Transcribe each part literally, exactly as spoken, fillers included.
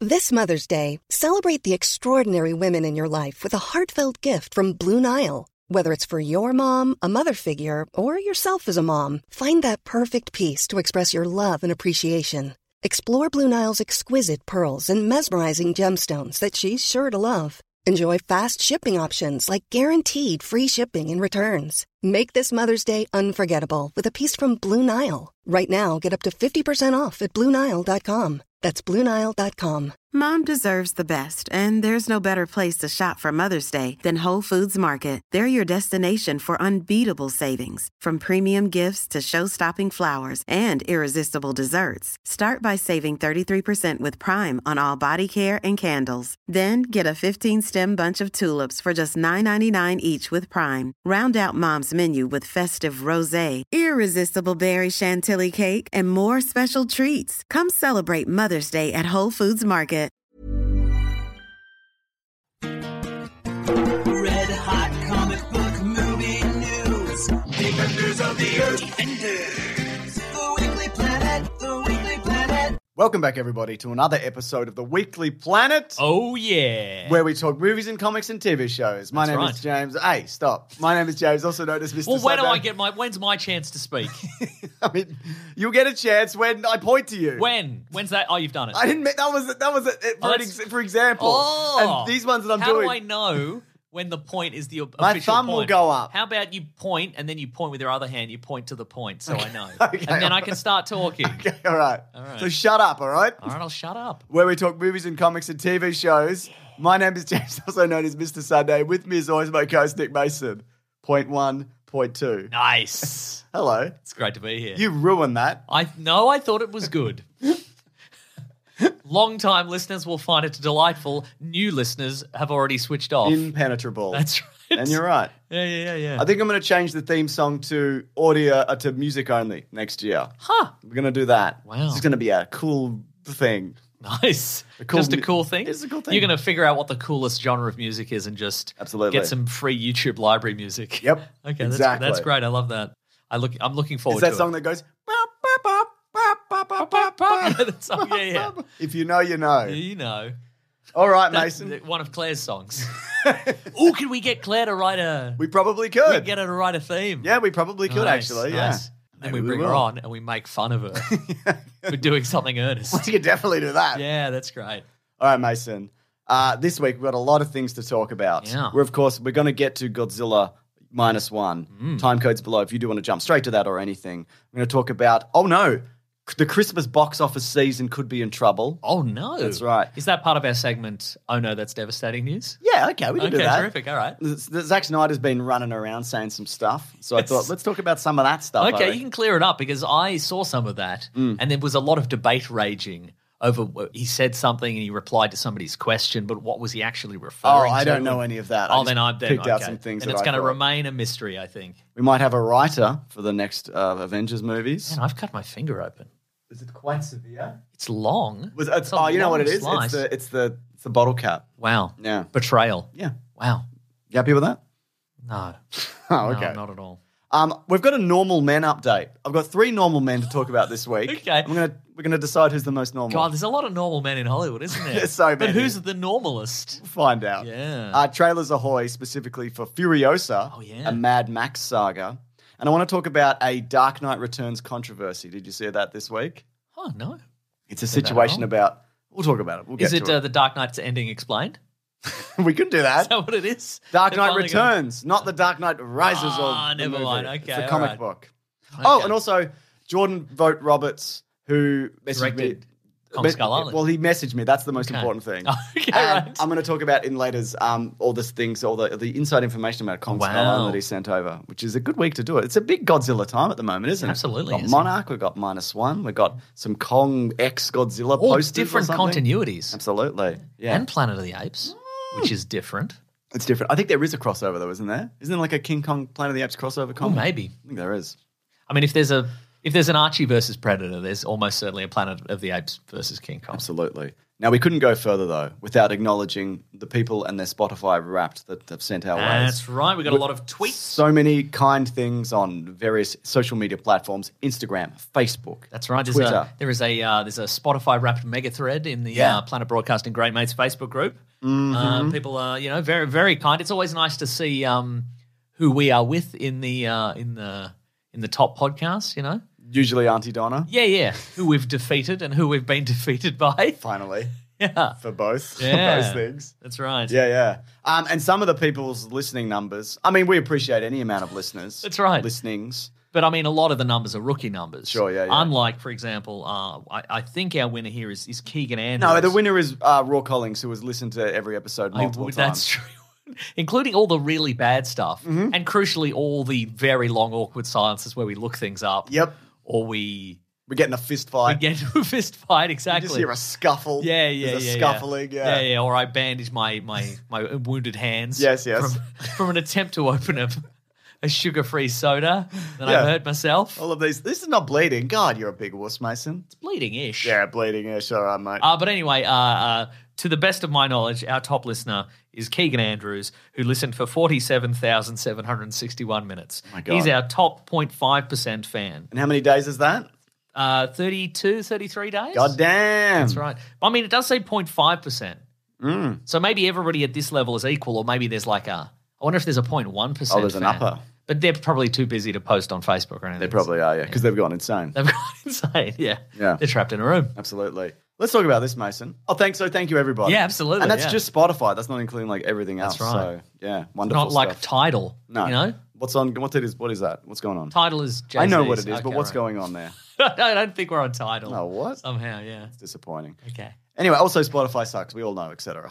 This Mother's Day, celebrate the extraordinary women in your life with a heartfelt gift from Blue Nile. Whether it's for your mom, a mother figure, or yourself as a mom, find that perfect piece to express your love and appreciation. Explore Blue Nile's exquisite pearls and mesmerizing gemstones that she's sure to love. Enjoy fast shipping options like guaranteed free shipping and returns. Make this Mother's Day unforgettable with a piece from Blue Nile. Right now, get up to fifty percent off at Blue Nile dot com. That's Blue Nile dot com. Mom deserves the best, and there's no better place to shop for Mother's Day than Whole Foods Market. They're your destination for unbeatable savings, from premium gifts to show-stopping flowers and irresistible desserts. Start by saving thirty-three percent with Prime on all body care and candles. Then get a fifteen-stem bunch of tulips for just nine ninety-nine each with Prime. Round out Mom's menu with festive rosé, irresistible berry chantilly cake, and more special treats. Come celebrate Mother's Day at Whole Foods Market. Red hot comic book movie news. Defenders of the Earth. Defenders. The Weekly Planet. The Weekly Planet. Welcome back, everybody, to another episode of The Weekly Planet. Oh, yeah. Where we talk movies and comics and T V shows. My That's name right. is James. Hey, stop. My name is James, also known as Mister Well, when do Sunday. I get my... When's my chance to speak? I mean, you'll get a chance when I point to you. When? When's that? Oh, you've done it. I didn't make... That was, that was a, for, Oh, an that's- ex, for example. Oh. And these ones that I'm How doing... do I know when the point is the official My thumb point? will go up. How about you point, and then you point with your other hand, you point to the point, so I know. Okay. And then I can start talking. Okay, all right. All right. So shut up, all right? All right, I'll shut up. Where we talk movies and comics and T V shows. My name is James, also known as Mister Sunday. With me, as always, my co-host Nick Mason. Point one, point two. Nice. Hello. It's great to be here. You ruined that. I No, I thought it was good. Long-time listeners will find it delightful. New listeners have already switched off. Impenetrable. That's right. And you're right. Yeah, yeah, yeah, yeah. I think I'm going to change the theme song to audio uh, to music only next year. Huh. We're going to do that. Wow. It's going to be a cool thing. Nice. A cool just a mu- cool thing? It's a cool thing. You're going to figure out what the coolest genre of music is and just Absolutely. get some free YouTube library music. Yep. Okay, exactly. that's, that's great. I love that. I look, I'm looking forward It's that to song it. that goes. "Bop, bop, bop, bop, bop, bop, bop, bop." Yeah, that song, yeah, yeah. If you know, you know. You know. All right, That's Mason. one of Claire's songs. Oh, can we get Claire to write a... We probably Can we could. get her to write a theme? Yeah, we probably could Nice, actually. nice. Yeah. Then Maybe we we bring her will. on and we make fun of her for doing something earnest. We could definitely do that. Yeah, that's great. All right, Mason. Uh, this week we've got a lot of things to talk about. Yeah. We're of course we're going to get to Godzilla minus one. Mm. Time codes below if you do want to jump straight to that or anything. We're going to talk about. Oh no, the Christmas box office season could be in trouble. Oh, no. That's right. Is that part of our segment, Oh No, That's Devastating News? Yeah, okay, we can Okay, do that. terrific. All right. Z- Z- Zack Snyder's been running around saying some stuff, so Yes. I thought let's talk about some of that stuff. I Okay, you reckon. can clear it up because I saw some of that Mm. and there was a lot of debate raging over he said something and he replied to somebody's question, but what was he actually Oh, referring to? I don't know any of that. I Oh, just then I'm then, picked out okay. some things. And that it's I going to thought. remain a mystery, I think. We might have a writer for the next uh, Avengers movies. Man, I've cut my finger open. Is it quite severe? It's long. Was, It's it's, a oh, you know what it long is? slice. It's the it's the it's the bottle cap. Wow. Yeah, Betrayal. yeah. Wow. You happy with that? No. Oh, No, okay. not at all. Um, we've got a normal men update. I've got three normal men to talk about this week. Okay. I'm gonna we're gonna decide who's the most normal. God, there's a lot of normal men in Hollywood, isn't there? There's so But many. who's the normalist? We'll find out. Yeah. Uh, trailers ahoy, specifically for Furiosa, Oh, yeah. a Mad Max saga, and I want to talk about a Dark Knight Returns controversy. Did you see that this week? Oh, no. It's a Said that situation wrong. about. We'll talk about it. We'll get Is it, to uh, the Dark Knight's ending explained? it. We could do Is that. that what it is? Dark They're Knight finally gonna- Returns, not the Dark Knight Rises. Ah, or the never movie. mind. It's Okay, the all comic right. book. Oh, Okay. and also Jordan Vogt Roberts, who messaged Directed me. Kong me- Skull Island. Well, he messaged me. That's the most Okay. important thing. Okay, and right. I'm going to talk about in later's um, all this things, all the the inside information about Kong Skull Wow. Island that he sent over, which is a good week to do it. It's a big Godzilla time at the moment, isn't Absolutely it? We've is. got Monarch, we've got Minus One, we've got some Kong X Godzilla All posters. or different something. continuities. Absolutely. Yeah. And Planet of the Apes, which is different. It's different. I think there is a crossover though, isn't there? Isn't there like a King Kong Planet of the Apes crossover Oh, comic? maybe. I think there is. I mean, if there's a if there's an Archie versus Predator, there's almost certainly a Planet of the Apes versus King Kong. Absolutely. Now, we couldn't go further, though, without acknowledging the people and their Spotify Wrapped that have sent our way. That's right. We got a lot of tweets. So many kind things on various social media platforms, Instagram, Facebook. That's right. There's Twitter. a, there is a uh, there's a Spotify Wrapped mega thread in the Yeah. uh, Planet Broadcasting Great Mates Facebook group. Mm-hmm. Uh, people are you know very very kind. It's always nice to see um, who we are with in the uh, in the in the top podcasts. You know. Usually Auntie Donna, Yeah, yeah. Who we've defeated and who we've been defeated by. finally, Yeah. for both Yeah. of those things. That's right. Yeah, yeah. Um, and some of the people's listening numbers, I mean, we appreciate any amount of listeners. That's right. Listenings. But I mean, a lot of the numbers are rookie numbers. Sure, yeah, yeah. Unlike, for example, uh, I, I think our winner here is, is Keegan Andrews. No, the winner is uh, Raw Collings, who has listened to every episode I- multiple times. That's true. Including all the really bad stuff. Mm-hmm. And crucially, all the very long, awkward silences where we look things up. Yep. Or we, We're getting a fist we fight. get into a fist fight, You exactly. just hear a scuffle. Yeah, yeah, There's a yeah, scuffling, yeah. yeah, yeah. Or I bandage my my my wounded hands. Yes, yes. From, from an attempt to open a, a sugar-free soda that Yeah. I hurt myself. All of these. This is not bleeding. God, you're a big wuss, Mason. It's bleeding-ish. Yeah, bleeding. Yeah, sure, right, mate. Uh, but anyway, uh, uh, to the best of my knowledge, our top listener is Keegan Andrews, who listened for forty-seven thousand seven hundred sixty-one minutes. Oh my God. He's our top zero point five percent fan. And how many days is that? Uh, thirty-two, thirty-three days? God damn. That's right. I mean, it does say zero point five percent. Mm. So maybe everybody at this level is equal, or maybe there's like a, I wonder if there's a zero point one percent Oh, there's an fan. upper. But they're probably too busy to post on Facebook or anything. They probably are, yeah, because they've gone insane. They've gone insane, yeah. Yeah. They're trapped in a room. Absolutely. Let's talk about this, Mason. Oh, thanks. So thank you, everybody. Yeah, absolutely, And that's yeah. just Spotify. That's not including like everything else. That's right. So yeah, wonderful Not like stuff. Tidal, No. you know? What's on? What it is? What is that? What's going on? Tidal is Jay-Z's. I know what it is, but Okay, what's right. going on there? I don't think we're on Tidal. Oh, what? Somehow, yeah. It's disappointing. Okay. Anyway, also Spotify sucks. We all know, et cetera.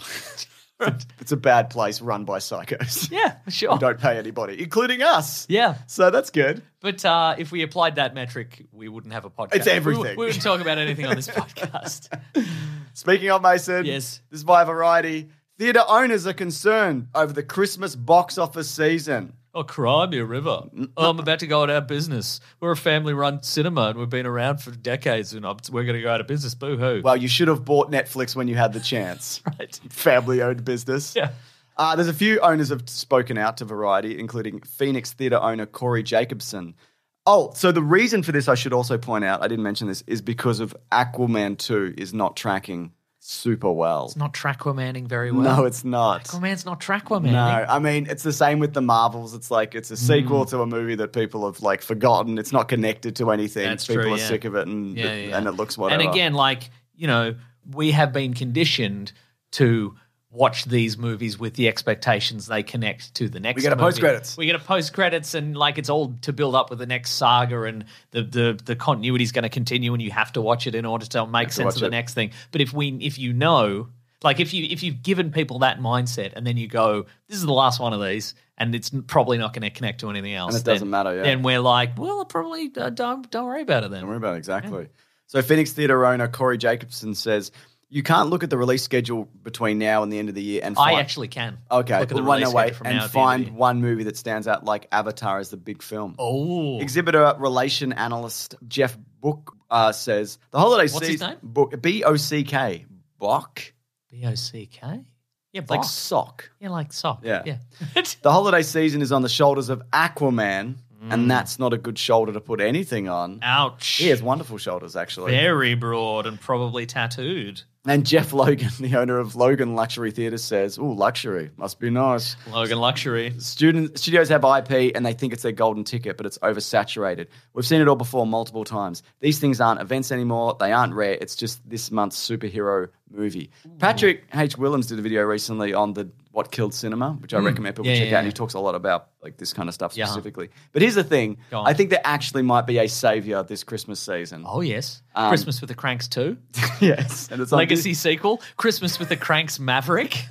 It's a bad place run by psychos. Yeah, sure. Who don't pay anybody, including us. Yeah. So that's good. But uh, if we applied that metric, we wouldn't have a podcast. It's everything. We, we wouldn't talk about anything on this podcast. Speaking of, Mason, Yes. this is via Variety. Theatre owners are concerned over the Christmas box office season. Oh, cry me a river. Oh, I'm about to go out of business. We're a family-run cinema, and we've been around for decades, and I'm- we're going to go out of business. Boo-hoo. Well, you should have bought Netflix when you had the chance. Right. Family-owned business. Yeah. Uh, there's a few owners have spoken out to Variety, including Phoenix Theatre owner Corey Jacobson. Oh, so the reason for this, I should also point out, I didn't mention this, is because of Aquaman two is not tracking super well. It's not Traquamanning very well. No, it's not. Aquaman's not Traquamanning. No, I mean, it's the same with the Marvels. It's like it's a sequel to a movie that people have like forgotten. It's not connected to anything. That's people true, are yeah. sick of it and, Yeah, yeah, and yeah. it looks whatever. And again, like, you know, we have been conditioned to watch these movies with the expectations they connect to the next We get a movie. post-credits. We get a post-credits and, like, it's all to build up with the next saga and the the, the continuity is going to continue and you have to watch it in order to make to sense watch of the it. next thing. But if we if you know, like, if, you, if you've given people that mindset and then you go, this is the last one of these and it's probably not going to connect to anything else. And it then- doesn't matter, yeah. Then we're like, well, probably uh, don't, don't worry about it then. Don't worry about it, exactly. So Phoenix Theatre owner Corey Jacobson says, you can't look at the release schedule between now and the end of the year and I find... actually can. Okay, Look at the well, release no, wait, schedule from and now to the end of the find year. one movie that stands out like Avatar as the big film. Oh. Exhibitor relation analyst Jeff Book uh, says, the holiday What's his season... name? Book, B O C K. Bock? B O C K? Yeah, It's like Bach. sock. Yeah, like sock. Yeah. Yeah. The holiday season is on the shoulders of Aquaman, Mm. and that's not a good shoulder to put anything on. Ouch. He has wonderful shoulders, actually. Very broad and probably tattooed. And Jeff Logan, the owner of Logan Luxury Theatre, says, ooh, luxury, must be nice. Logan Luxury. Student, studios have I P and they think it's their golden ticket, but it's oversaturated. We've seen it all before multiple times. These things aren't events anymore. They aren't rare. It's just this month's superhero movie. Patrick H. Willems did a video recently on the What Killed Cinema, which I recommend people Yeah, check yeah, out. And yeah. he talks a lot about like this kind of stuff Yeah. specifically. But here's the thing. Go on. I think there actually might be a savior this Christmas season. Oh, yes. Um, Christmas with the Cranks two. yes. And it's on Legacy sequel. Christmas with the Cranks Maverick.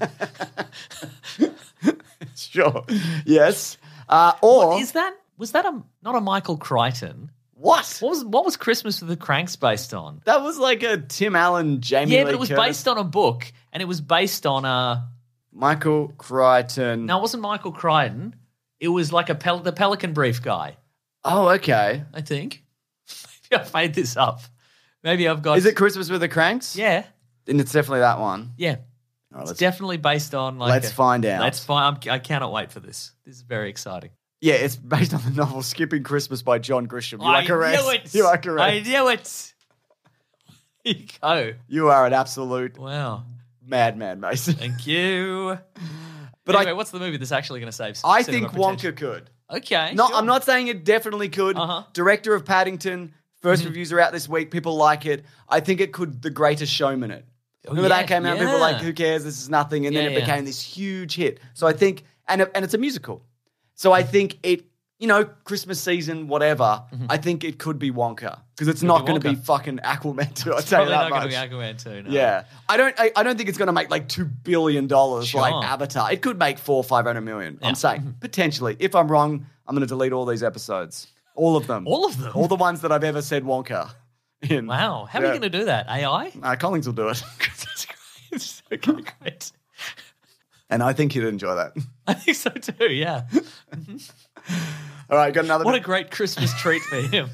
Sure. Yes. Uh, or Is that, was that a, not a Michael Crichton? what? What was, what was Christmas with the Cranks based on? That was like a Tim Allen, Jamie Yeah, Lee but it was Curtis. based on a book and it was based on a. Michael Crichton. No, it wasn't Michael Crichton. It was like a pel- the Pelican Brief guy, Oh, okay. I think. Maybe I've made this up. Maybe I've got. Is it Christmas with the Cranks? Yeah. And it's definitely that one. Yeah. All right, It's let's, definitely based on like. let's a- find out. Let's find. I'm, I cannot wait for this. This is very exciting. Yeah, it's based on the novel Skipping Christmas by John Grisham. You I are correct. knew it. You are correct. I knew it. Here you go. You are an absolute Wow. madman, Mason. Thank you. But anyway, I, what's the movie that's actually going to save? I cinema think Wonka potential? could. Okay. No, sure. I'm not saying it definitely could. Uh-huh. Director of Paddington. First reviews are out this week. People like it. I think it could. The Greatest Showman. It. Remember yeah, that came out. People were yeah. like, "Who cares? This is nothing." And then Yeah, it yeah. became this huge hit. So I think, and it, and it's a musical. So I think it. You know, Christmas season, whatever. I think it could be Wonka because it's not be going to be Wonka. fucking Aquaman too. I'll tell you Probably that not going much. to be Aquaman too. No. Yeah, I don't. I, I don't think it's going to make like two billion dollars Sure. like Avatar. It could make four, or five hundred million. Yeah. I'm saying potentially. If I'm wrong, I'm going to delete all these episodes, all of them, All of them? all the ones that I've ever said Wonka in. Wow. How are Yeah. you going to do that? A I? Uh, Collins will do it, It's okay, great. and I think he'd enjoy that. I think so too. Yeah. All right, got another. What a great Christmas treat for him.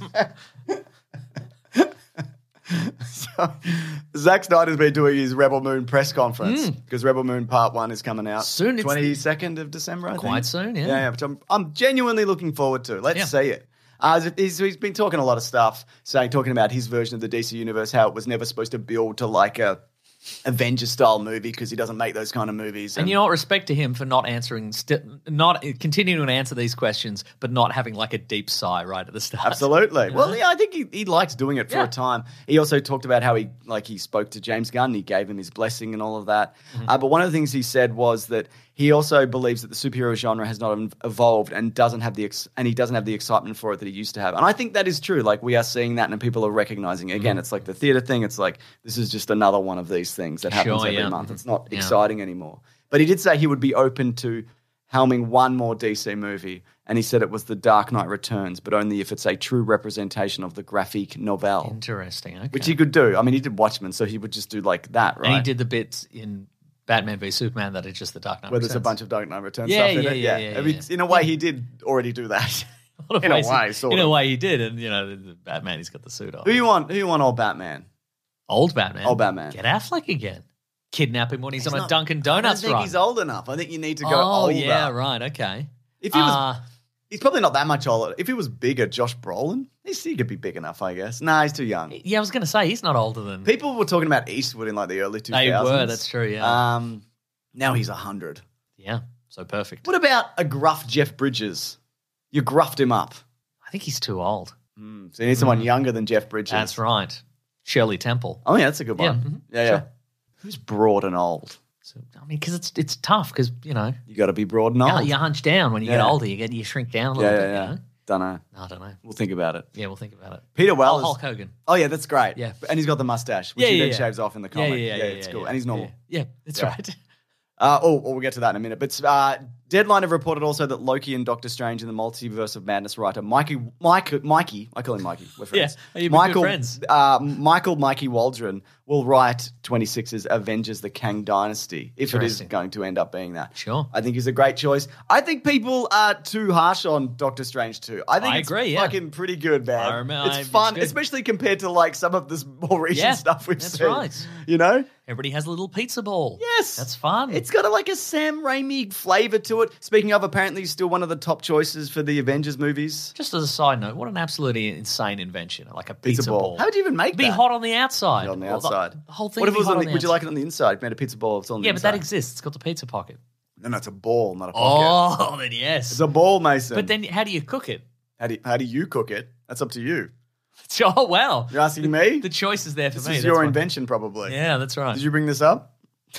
So, Zack Snyder's been doing his Rebel Moon press conference because Rebel Moon Part One is coming out Hmm. Soon, it's- twenty second of December. I think. Quite soon, yeah. yeah, yeah. Which I'm I'm genuinely looking forward to. Let's Yeah. see it. Uh, he's, he's been talking a lot of stuff, saying talking about his version of the D C universe, how it was never supposed to build to like a Avengers style movie because he doesn't make those kind of movies. And you know what? Respect to him for not answering, st- not continuing to answer these questions, but not having like a deep sigh right at the start. Absolutely. Well, yeah, I think he, he likes doing it for Yeah. a time. He also talked about how he like he spoke to James Gunn, he gave him his blessing and all of that. Mm-hmm. Uh, but one of the things he said was that he also believes that the superhero genre has not ev- evolved and doesn't have the ex- and he doesn't have the excitement for it that he used to have. And I think that is true. Like we are seeing that, and people are recognizing it. Again. Mm-hmm. It's like the theater thing. It's like this is just another one of these things that happens Sure, every yeah. month. It's not Yeah. exciting anymore. But he did say he would be open to helming one more D C movie, and he said it was The Dark Knight Returns, but only if it's a true representation of the graphic novel, Interesting. Okay. which he could do. I mean, he did Watchmen, so he would just do like that, right? And he did the bits in Batman v Superman that are just the Dark Knight Where there's a Returns. bunch of Dark Knight Returns Yeah, stuff in yeah, it. yeah, yeah, I mean, yeah. in a way, he did already do that. A lot of in a ways he- way, sort in of. a way, he did, and you know, the, the Batman, he's got the suit on. Who you want? Who you want? Old Batman. Old Batman. Old Batman. Get Affleck again. Kidnap him when he's, on a not- Dunkin' I don't Donuts think run. he's old enough. I think you need to go oh older. yeah, right. Okay. If he was, Uh, he's probably not that much older. If he was bigger, Josh Brolin, he's, he could be big enough, I guess. Nah, he's too young. yeah, I was going to say he's not older than People were talking about Eastwood in like the early two they thousands. were. That's true. Yeah. Um, now he's a hundred. yeah. So perfect. What about a gruff Jeff Bridges? You gruffed him up. I think he's too old. Mm, so you need someone younger than Jeff Bridges. That's right. Shirley Temple. Oh yeah, that's a good Yeah, one. mhm, Yeah, yeah. sure. Who's broad and old? So, I mean, because it's it's tough because you know You got to be broad and you, old. you hunch down when you get Yeah. older. You get you shrink down a little yeah, bit. yeah, yeah. You know? Don't know. No, I don't know. We'll think about it. Yeah, we'll think about it. Peter Oh, Wells. Hulk Hogan. Oh yeah, that's great. Yeah. and he's got the mustache, which Yeah, he yeah, then yeah. shaves off in the Yeah, comic. yeah, yeah, it's yeah, cool, yeah. and he's normal. Yeah, yeah that's Yeah. right. Uh, oh, oh, we'll get to that in a minute. But uh, Deadline have reported also that Loki and Doctor Strange and the Multiverse of Madness writer Mikey, Mike, Mikey, I call him Mikey. We're friends. Yeah, you've been good Michael, friends. Uh, Michael Mikey Waldron will write twenty-six's Avengers: The Kang Dynasty if it is Interesting. going to end up being that. Sure. I think he's a great choice. I think people are too harsh on Doctor Strange too. I think I it's agree, yeah. fucking pretty good, man. I remember- it's it's fun, good. especially compared to like some of this more recent Yeah, stuff we've that's seen. right. You know. Everybody has a little pizza ball. Yes. That's fun. It's got a, like a Sam Raimi flavour to it. Speaking of, apparently he's still one of the top choices for the Avengers movies. Just as a side note, what an absolutely insane invention. Like a pizza, Pizza ball. How would you even make It'd be that? hot on the outside. On the Well, outside. The whole thing What if would it was be hot on on the, the would you outside. like it on the inside? You made a pizza ball, it's on the Yeah, but inside. that exists. It's got the pizza pocket. No, no, it's a ball, not a pocket. Oh, then yes. It's a ball, Mason. But then how do you cook it? How do, you, how do you cook it? That's up to you. Oh, wow. You're asking me? The choice is there for This me. is That's your fine. invention, probably. Yeah, that's right. Did you bring this up?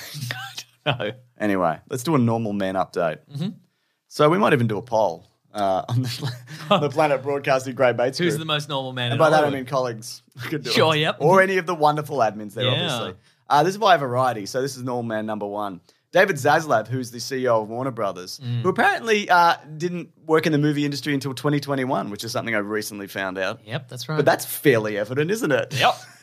No. Anyway, let's do a normal man update. Mm-hmm. So we might even do a poll uh, on the, on the Planet Broadcasting Great Mates Who's group. the most normal man And in by that I Hollywood? mean colleagues. Could do Sure, it. yep. Or any of the wonderful admins there, Yeah. obviously. Uh, this is by variety. So this is normal man number one. David Zaslav, who's the C E O of Warner Brothers, Mm. who apparently uh, didn't work in the movie industry until twenty twenty-one, which is something I recently found out. Yep, that's right. But that's fairly evident, isn't it? Yep.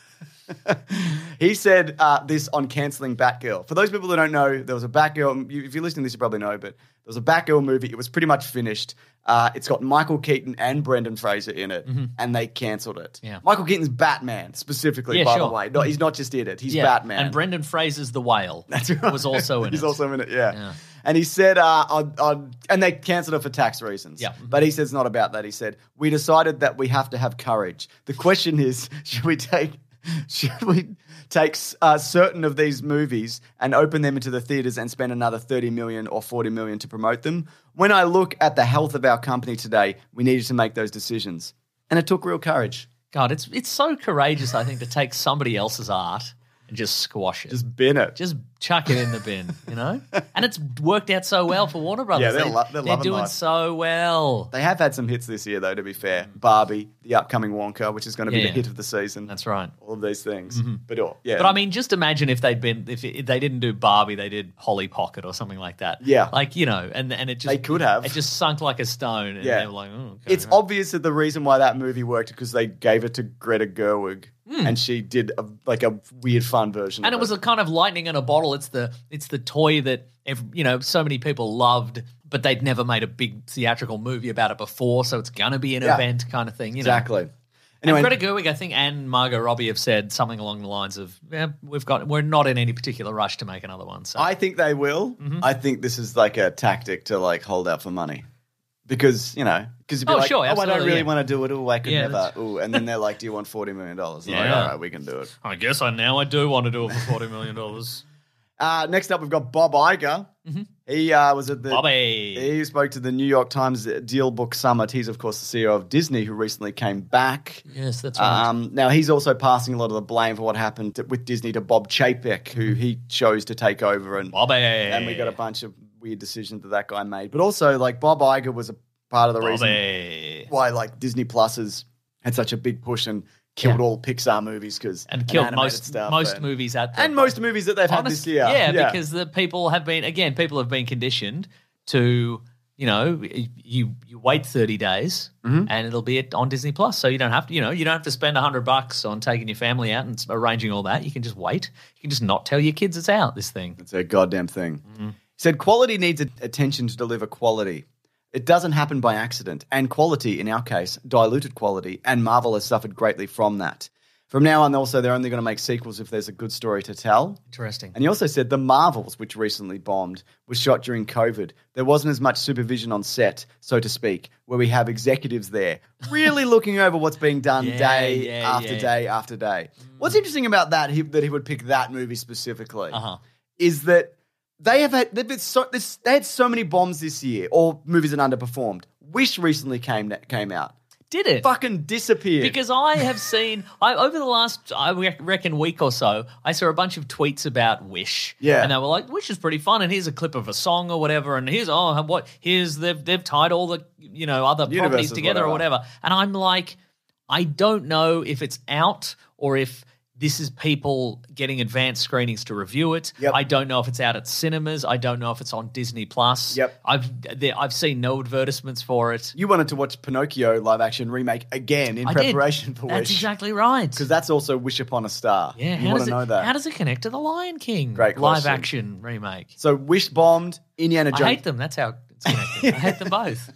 He said uh, this on cancelling Batgirl. For those people that don't know, there was a Batgirl. You, if you're listening to this, you probably know, but there was a Batgirl movie. It was pretty much finished. Uh, it's got Michael Keaton and Brendan Fraser in it, Mm-hmm. and they cancelled it. Yeah. Michael Keaton's Batman, specifically, Yeah, by sure. the way. No, he's not just in it. He's Yeah, Batman. And Brendan Fraser's the whale. That's right. Was also in He's it. also in it, yeah. Yeah. And he said, uh, on, on, and they cancelled it for tax reasons. Yeah. But he said it's not about that. He said, we decided that we have to have courage. The question is, should we take, should we take uh, certain of these movies and open them into the theaters and spend another thirty million or forty million to promote them? When I look at the health of our company today, we needed to make those decisions. And it took real courage. God, it's it's so courageous, I think, to take somebody else's art and just squash it. Just bin it. Just chuck it in the bin, you know? And it's worked out so well for Warner Brothers. Yeah, they're They- lo- they're loving doing life. so well. They have had some hits this year, though, to be fair. Barbie, the upcoming Wonka, which is going to be Yeah, the yeah. hit of the season. That's right. All of these things. But, oh, yeah. But I mean, just imagine if they'd been if, if they didn't do Barbie, they did Polly Pocket or something like that. Yeah. like you know, and and it just They could have. It just sunk like a stone. And Yeah. they were like, oh, okay, It's right. obvious that the reason why that movie worked because they gave it to Greta Gerwig and she did a, like a weird fun version And of it was a kind of lightning in a bottle. It's the it's the toy that ev you know so many people loved, but they'd never made a big theatrical movie about it before. So it's gonna be an Yeah. event kind of thing. You Exactly. know? Anyway, And Greta Gerwig, I think, and Margot Robbie have said something along the lines of, yeah, "We've got we're not in any particular rush to make another one." So I think they will. Mm-hmm. I think this is like a tactic to like hold out for money. Because, you know, because you'd be Oh, like, sure, oh, I don't absolutely, really yeah. want to do it. Oh, I could Yeah, never. that's- Ooh. And then they're like, do you want forty million dollars? I'm like, Yeah. all right, we can do it. I guess I now I do want to do it for forty million dollars. Uh, next up, we've got Bob Iger. He uh, was at the... Bobby. He spoke to the New York Times Deal Book Summit. He's, of course, the C E O of Disney, who recently came back. Yes, that's right. Um, now, he's also passing a lot of the blame for what happened to, with Disney to Bob Chapek, who he chose to take over. And, Bobby. and we got a bunch of weird decisions that that guy made. But also, like, Bob Iger was a part of the reason Bobby. why, like, Disney Plus has had such a big push and killed Yeah. all Pixar movies because And killed most most movies at the and most movies that they've had Honest- this year. Yeah, because the people have been again, people have been conditioned to, you know, you you wait thirty days Mm-hmm. and it'll be at, on Disney Plus, so you don't have to, you know, you don't have to spend a hundred bucks on taking your family out and arranging all that. You can just wait. You can just not tell your kids it's out. This thing. It's a goddamn thing. He said quality needs a- attention to deliver quality. It doesn't happen by accident. And quality, in our case, diluted quality. And Marvel has suffered greatly from that. From now on, also, they're only going to make sequels if there's a good story to tell. Interesting. And he also said The Marvels, which recently bombed, was shot during COVID. There wasn't as much supervision on set, so to speak, where we have executives there really looking over what's being done Yeah, day yeah, after yeah. day after day. What's interesting about that, he, that he would pick that movie specifically, Uh-huh. is that they have had they've been so, this, they had so many bombs this year, or movies that underperformed. Wish recently came came out. Did it? Fucking disappeared. Because I have seen, I, over the last, I re- reckon, week or so, I saw a bunch of tweets about Wish. Yeah. And they were like, Wish is pretty fun, and here's a clip of a song or whatever, and here's, oh, what, here's, they've, they've tied all the, you know, other properties Universes, together or whatever. whatever. And I'm like, I don't know if it's out or if this is people getting advanced screenings to review it. Yep. I don't know if it's out at cinemas. I don't know if it's on Disney Plus. Yep. I've there, I've seen no advertisements for it. you wanted to watch Pinocchio live action remake again in I did. preparation for That's Wish. exactly right. Because that's also Wish Upon a Star. Yeah, you how want does to it, know that. How does it connect to the Lion King Great live question. action remake? So Wish bombed, Indiana I Jones. hate them. That's how it's connected. I hate them both.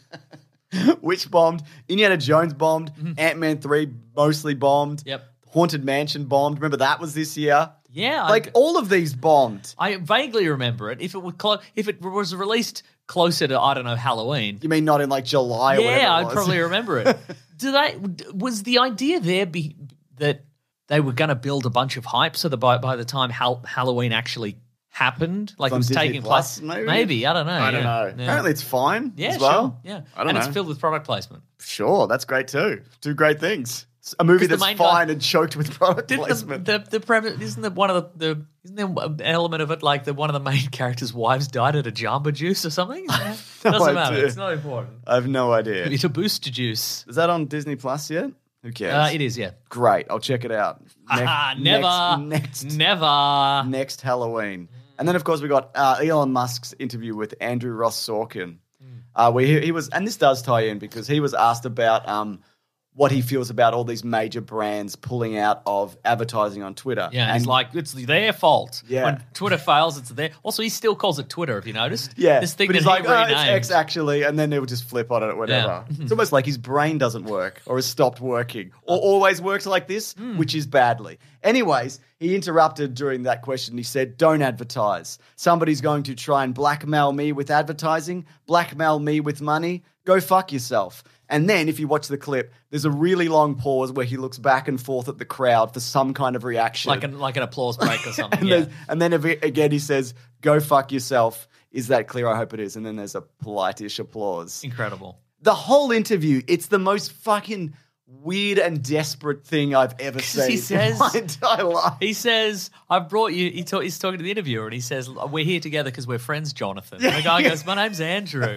Wish bombed, Indiana Jones bombed, Ant-Man three mostly bombed. Mm-hmm. Yep. Haunted Mansion bombed. Remember that was this year? Yeah, Like I, all of these bombed. I vaguely remember it. If it was clo- if it was released closer to I don't know Halloween, You mean not in like July or whatever yeah, it I was? probably remember it. Do they? Was the idea there be that they were going to build a bunch of hype so that by by the time Hal- Halloween actually happened, like On it was Disney taking Plus, place? maybe? maybe I don't know. I don't yeah. know. Yeah. Apparently it's fine Yeah, as well. sure. Yeah, I don't and know. it's filled with product placement. Sure, that's great too. Two great things. A movie 'Cause the that's main guy- fine and choked with product Didn't the, placement. the the premise isn't that one of the, the isn't there an element of it like that one of the main characters' wives died at a Jamba Juice or something? Doesn't matter. idea. It's not important. I have no idea. It's a boost juice. Is that on Disney Plus yet? Who cares? Uh, it is, yeah. Great. I'll check it out. Ah, Next- never, Next, next, never. next Halloween. And then, of course, we got uh, Elon Musk's interview with Andrew Ross Sorkin. Uh, where he, he was, and this does tie in because he was asked about um, what he feels about all these major brands pulling out of advertising on Twitter. Yeah, and and he's like, it's their fault. Yeah. When Twitter fails, it's their. Also, he still calls it Twitter. Have you noticed? yeah, this thing but that he's he like, oh, it's renamed. X actually, and then they would just flip on it or whatever. Yeah. It's almost like his brain doesn't work or has stopped working or always works like this, Hmm. which is badly. Anyways, he interrupted during that question. He said, don't advertise. Somebody's going to try and blackmail me with advertising, blackmail me with money. Go fuck yourself. And then if you watch the clip, there's a really long pause where he looks back and forth at the crowd for some kind of reaction. like an like an applause break or something. and, yeah. then, and then if- again he says, go fuck yourself. Is that clear? I hope it is. And then there's a polite-ish applause. Incredible. The whole interview, it's the most fucking weird and desperate thing I've ever seen he says- in my entire life. He says, "I've brought you." He talk, he's talking to the interviewer, and he says, "We're here together because we're friends, Jonathan." And the guy goes, "My name's Andrew."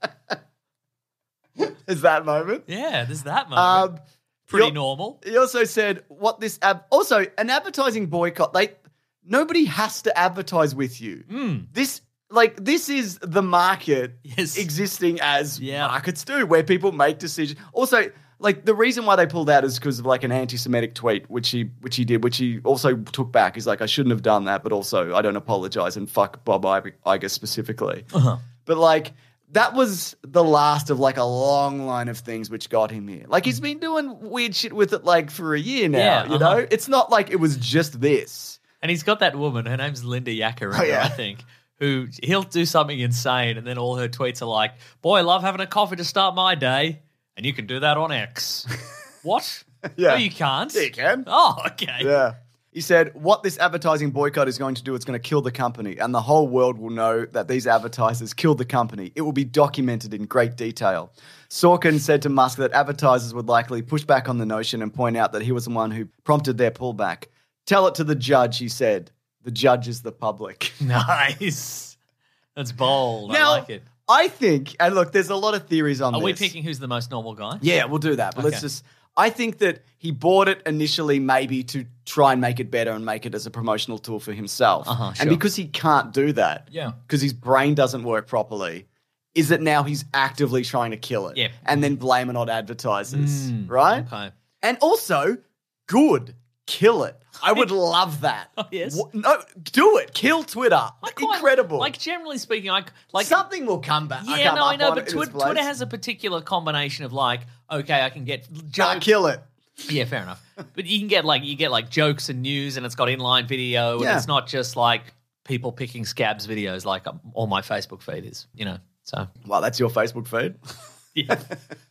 Is that moment? Yeah, there's that moment. Um, Pretty he- normal. He also said, what this, ab- also an advertising boycott, they, nobody has to advertise with you. This, like, this is the market Yes. existing as Yeah. markets do, where people make decisions. Also, like, the reason why they pulled out is because of, like, an anti-Semitic tweet, which he which he did, which he also took back. He's like, I shouldn't have done that, but also I don't apologize and fuck Bob Iger specifically. Uh-huh. But, like, that was the last of, like, a long line of things which got him here. Like, he's been doing weird shit with it, like, for a year now, Yeah, you uh-huh. know? It's not like it was just this. And he's got that woman, her name's Linda Yaccarino, Oh, yeah. I think, who he'll do something insane, and then all her tweets are like, boy, I love having a coffee to start my day, and you can do that on X. What? Yeah. No, you can't. Yeah, you can. Oh, okay. Yeah. He said, what this advertising boycott is going to do, it's going to kill the company, and the whole world will know that these advertisers killed the company. It will be documented in great detail. Sorkin said to Musk that advertisers would likely push back on the notion and point out that he was the one who prompted their pullback. Tell it to the judge, he said. The judge is the public. Nice. That's bold. Now, I like it. I think, and look, there's a lot of theories on Are this. we picking who's the most normal guy? Yeah, we'll do that. But let's Okay. just. I think that he bought it initially maybe to try and make it better and make it as a promotional tool for himself. Uh-huh, And sure. because he can't do that, Yeah. because his brain doesn't work properly, is that now he's actively trying to kill it Yeah. and then blame it on advertisers, Mm, right? Okay. And also, good. Kill it. I would love that. Oh, yes? Wha- No, do it. Kill Twitter. I quite- Incredible. Like, generally speaking, I like Something will come back. Yeah, come no, I up know, on but it in Twitter, its place. Twitter has a particular combination of like, okay, I can get Can't jokes. kill it. Yeah, fair enough. But you can get like you get like jokes and news, and it's got inline video, and Yeah. it's not just like people picking scabs videos like um, all my Facebook feed is, you know. So Well, that's your Facebook feed. yeah.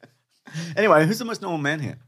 Anyway, who's the most normal man here?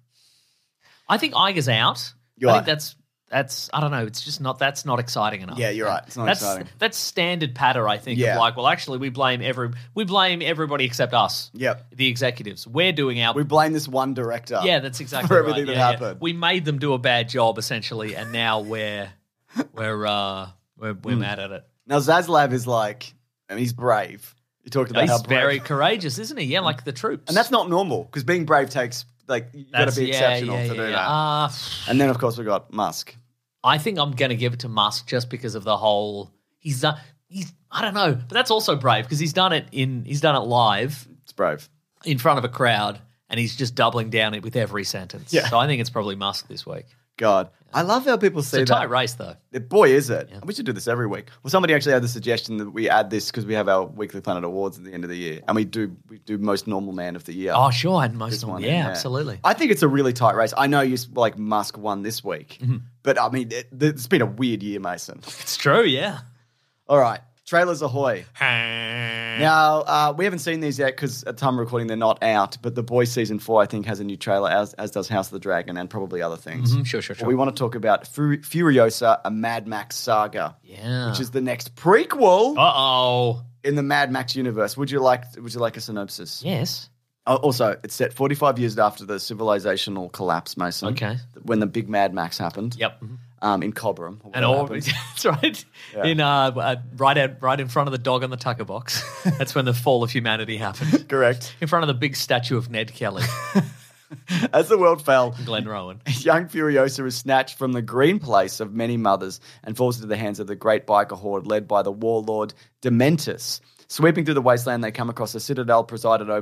I think Iger's out. You I are. think that's that's I don't know. It's just not that's not exciting enough. Yeah, you're right. It's not that's, exciting. That's standard patter. I think Yeah. of like, well, actually, we blame every we blame everybody except us. Yep. The executives. We're doing our We blame this one director. Yeah, that's exactly for everything right. that Yeah, yeah. happened. We made them do a bad job essentially, and now we're we're uh we're, we're Hmm. mad at it. Now Zaslav is like, I mean, he's brave. You talked about He's how brave, very courageous, isn't he? Yeah, like the troops. and that's not normal because being brave takes like you got to That's- be yeah, exceptional yeah, to yeah, do yeah. that. Uh, And then of course we got Musk. I think I'm going to give it to Musk just because of the whole. He's done. He's I don't know, but that's also brave because he's done it in. He's done it live It's brave. in front of a crowd, and he's just doubling down it with every sentence. Yeah. So I think it's probably Musk this week. God, I love how people It's see a tight that. race though. Boy, is it. We should do this every week. Well, somebody actually had the suggestion that we add this because we have our Weekly Planet Awards at the end of the year, and we do we do most normal man of the year. Oh, sure, and most This of them. one, Yeah, absolutely. I think it's a really tight race. I know you s- like Musk won this week, Mm-hmm. but I mean it, it's been a weird year, Mason. It's true. Yeah. All right, trailers ahoy! Now uh, we haven't seen these yet because at the time of recording they're not out. But The Boys season four I think has a new trailer, as as does House of the Dragon and probably other things. Mhm, sure, sure, But sure. we want to talk about Fu- Furiosa, a Mad Max saga, Yeah. which is the next prequel Uh oh. in the Mad Max universe. Would you like Would you like a synopsis? Yes. Oh, also, it's set forty-five years after the civilizational collapse, Mason. Okay. When the big Mad Max happened. Yep. Um, in Cobram. or And whatever all happened. that's right. Yeah. In uh, uh, right out, right in front of the dog on the tucker box. That's when the fall of humanity happened. Correct. In front of the big statue of Ned Kelly, As the world fell, Glenn Rowan. young Furiosa is snatched from the green place of many mothers and falls into the hands of the great biker horde led by the warlord Dementus. Sweeping through the wasteland, they come across a citadel presided over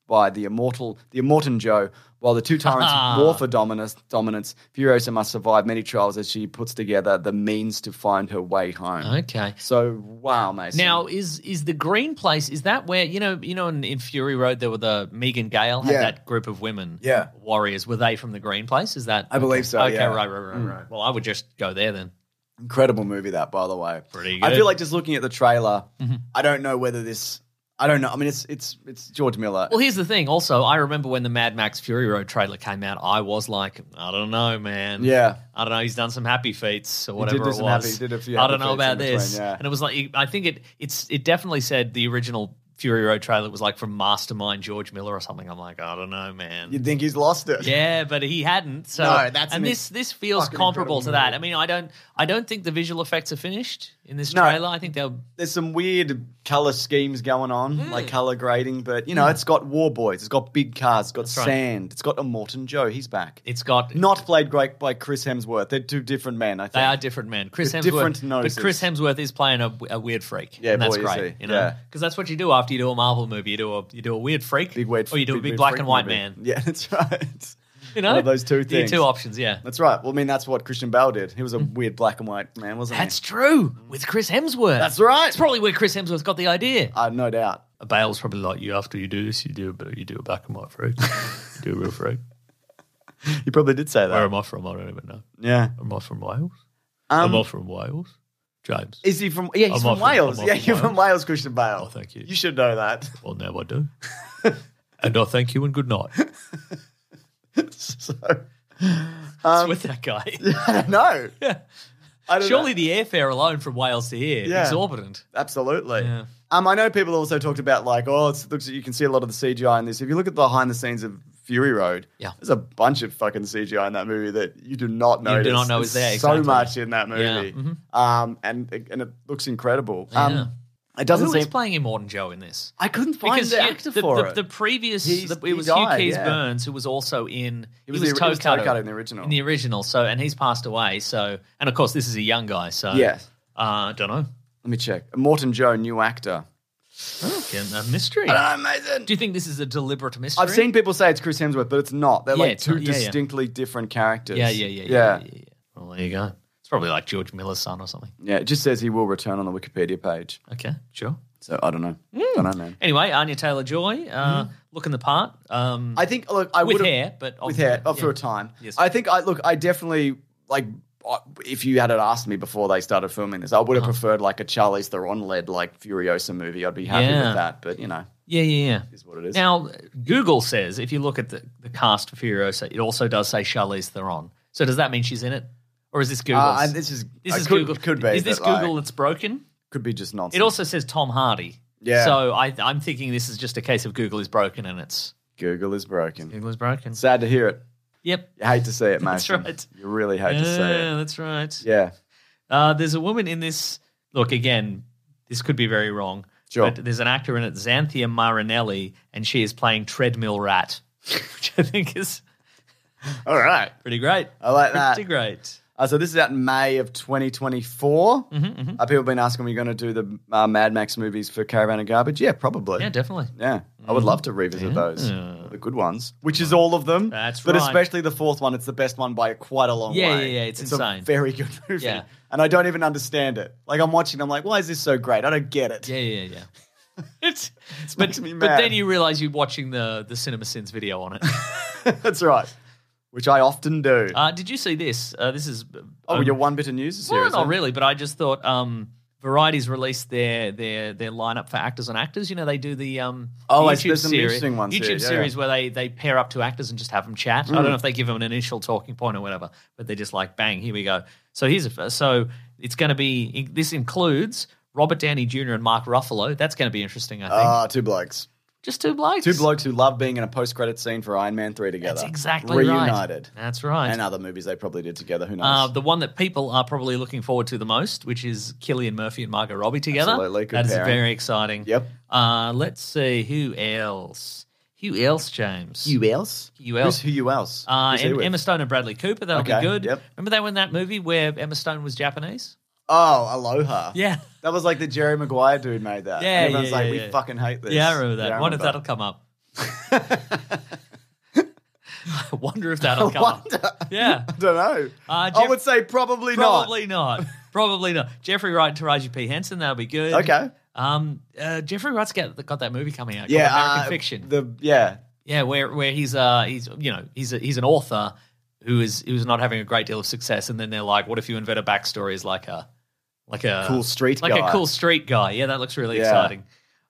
by the immortal, the Immortan Joe. While the two tyrants war for dominance, dominance, Furiosa must survive many trials as she puts together the means to find her way home. Okay. So, wow, Mason. Now, is is the Green Place, is that where, you know, you know, in, in Fury Road, there were the Megan Gale had Yeah. that group of women, Yeah. warriors. Were they from the Green Place? Is that? I believe okay. so, Okay, yeah. right, right, right, right. Well, I would just go there then. Incredible movie, that, by the way. Pretty I good. feel like just looking at the trailer, I don't know whether this. I don't know. I mean, it's it's it's George Miller. Well, here's the thing. Also, I remember when the Mad Max Fury Road trailer came out, I was like, I don't know, man. Yeah. I don't know. He's done some happy feats or He whatever did do it some was. happy- he did a few I happy don't know feats about in between, this. yeah. And it was like, I think it it's it definitely said the original Fury Road trailer was like from Mastermind George Miller or something. I'm like, I don't know, man. You'd think he's lost it. Yeah, but he hadn't. So No, that's and an this this feels fucking comparable to incredible that. movie. I mean, I don't I don't think the visual effects are finished in this No. trailer. I think they'll There's some weird color schemes going on, Mm. like color grading, but you know, it's got war boys, it's got big cars, it's got That's right. sand, it's got Immortan Joe. He's back. it's got Not played great by Chris Hemsworth. They're two different men. I think They are different men. Chris With Hemsworth, different noses. but Chris Hemsworth is playing a, a weird freak. Yeah, and that's boy, is great. he. You know, Yeah. because that's what you do after you do a Marvel movie. You do a you do a weird freak, big weird, or you do a big weird black freak and white movie. man. Yeah, that's right. You know, One of those two Your things. two options. Yeah, That's right. Well, I mean, that's what Christian Bale did. He was a weird black and white man, wasn't that's he? true with Chris Hemsworth. That's right. It's probably where Chris Hemsworth got the idea. Uh, no doubt. Bale's probably like you. After you do this, you do a you do a black and white freak. you do a real freak. He probably did say that. Where am I from? I don't even know. Yeah. Am I from Wales? Um, am I from Wales? James. Is he from? Yeah, he's I'm from off from- Wales. I'm off Yeah, from you're from Wales. Wales, Christian Bale. Oh, thank you. You should know that. Well, now I do. And I thank you and good night. so, It's with that guy. I don't know. Yeah. I don't Surely know. the airfare alone from Wales to here, Yeah. exorbitant. Absolutely. Yeah. Um, I know people also talked about like, oh, it looks you can see a lot of the C G I in this. If you look at the behind the scenes of Fury Road, Yeah. there's a bunch of fucking C G I in that movie that you do not You notice. do not know There's is there, So exactly. much in that Yeah, movie, mhm. um, and and it looks incredible. Yeah. Um, it doesn't Who seem. is playing Immortan Joe in this? I couldn't find Because the you- actor the, for the, it. the previous, He's- the, it he was died, Hugh Keys yeah. Burns, who was also in. He was the- Toe he was Toe Cutter Cutter in the original. In the original, so and he's passed away. So and of course this is a young guy. So Yes. I uh, don't know. Let me check. Morton Joe, new actor. Again, a mystery. I don't know, Mason. Do you think this is a deliberate mystery? I've seen people say it's Chris Hemsworth, but it's not. They're Yeah, like it's two not. Yeah, yeah. distinctly different characters. Yeah, yeah, yeah, yeah, yeah, yeah, yeah. Well, there you go. It's probably like George Miller's son or something. Yeah, it just says he will return on the Wikipedia page. Okay, sure. So I don't know. Hmm. I don't know, man. Anyway, Anya Taylor-Joy, uh, looking the part. Um, I think look, I with would hair, but with hair oh, for yeah. a time. Yes. I think I look. I definitely like. uh, If you had asked me before they started filming this, I would have Uh-huh. preferred like a Charlize Theron led like Furiosa movie. I'd be happy Yeah. with that. But you know, Yeah, yeah, yeah. is what it is. Now, Google says if you look at the, the cast for Furiosa, it also does say Charlize Theron. So does that mean she's in it, or is this Google? Uh, and this is this uh, is could, Google. Could be. Is this but, like, Google that's broken? Could be just nonsense. It also says Tom Hardy. Yeah. So I, I'm thinking this is just a case of Google is broken and it's Google is broken. Google is broken. Sad to hear it. Yep. You hate to see it, mate. That's right. You really hate to see Yeah, it. that's right. Yeah. Uh, there's a woman in this. Look, again, this could be very wrong. Sure. But there's an actor in it, Xanthia Marinelli, and she is playing Treadmill Rat, which I think is All right. pretty great. I like that. Pretty great. Uh, so this is out in May of twenty twenty-four. Mm-hmm, uh, people have been asking me, are you going to do the uh, Mad Max movies for Caravan of Garbage? Yeah, probably. Yeah, definitely. Yeah, I would love to revisit those, the good ones, which is all of them. That's but right. especially the fourth one. It's the best one by quite a long Yeah, way. yeah, yeah, it's a insane. very good movie. Yeah. And I don't even understand it. Like I'm watching, I'm like, why is this so great? I don't get it. Yeah, yeah, yeah. It's, It but, makes me but mad. then you realize you're watching the the Cinema Sins video on it. That's right. Which I often do. Uh, did you see this? Uh, this is oh, um, your one bit of news is well, serious. not really, but I just thought um, Variety's released their their their lineup for actors on actors. You know, they do the um Oh, the I- YouTube there's some series, interesting ones YouTube here, yeah, series yeah. where they they pair up two actors and just have them chat. I don't know if they give them an initial talking point or whatever, but they're just like, bang, here we go. So here's a, so it's going to be this includes Robert Downey Junior and Mark Ruffalo. That's going to be interesting, I think. Ah, two blokes. Just two blokes. Two blokes who love being in a post-credit scene for Iron Man three together. That's exactly right. Reunited. That's right. And other movies they probably did together. Who knows? Uh, the one that people are probably looking forward to the most, which is Cillian Murphy and Margot Robbie together. Absolutely, good That is pairing. very exciting. Yep. Uh, let's see who else. Who else, James? who else? Who else? Who's who you else? Uh, Who's he Em- with? Emma Stone and Bradley Cooper. That'll Okay, be good. yep. Remember they were in that movie where Emma Stone was Japanese? Oh, Aloha. Yeah. That was like the Jerry Maguire dude made that. Yeah, And everyone's yeah, like, yeah, we yeah. fucking hate this. Yeah, I remember that. Yeah, I Wonder if remember. that'll come up. I wonder if that'll I come wonder. up. Yeah. I don't know. Uh, I Jeff- would say probably, Probably not. Probably not. Jeffrey Wright and Taraji P. Henson, that'll be good. not. Okay. Um, uh, Jeffrey Wright's got, got that movie coming out. Yeah. called American uh, Fiction. The yeah. Yeah, where where he's uh he's you know he's a, he's an author who is who's not having a great deal of success, and then they're like, what if you invent a backstory as like a like a Cool street like guy. a cool street guy? Yeah, that looks really Yeah. exciting.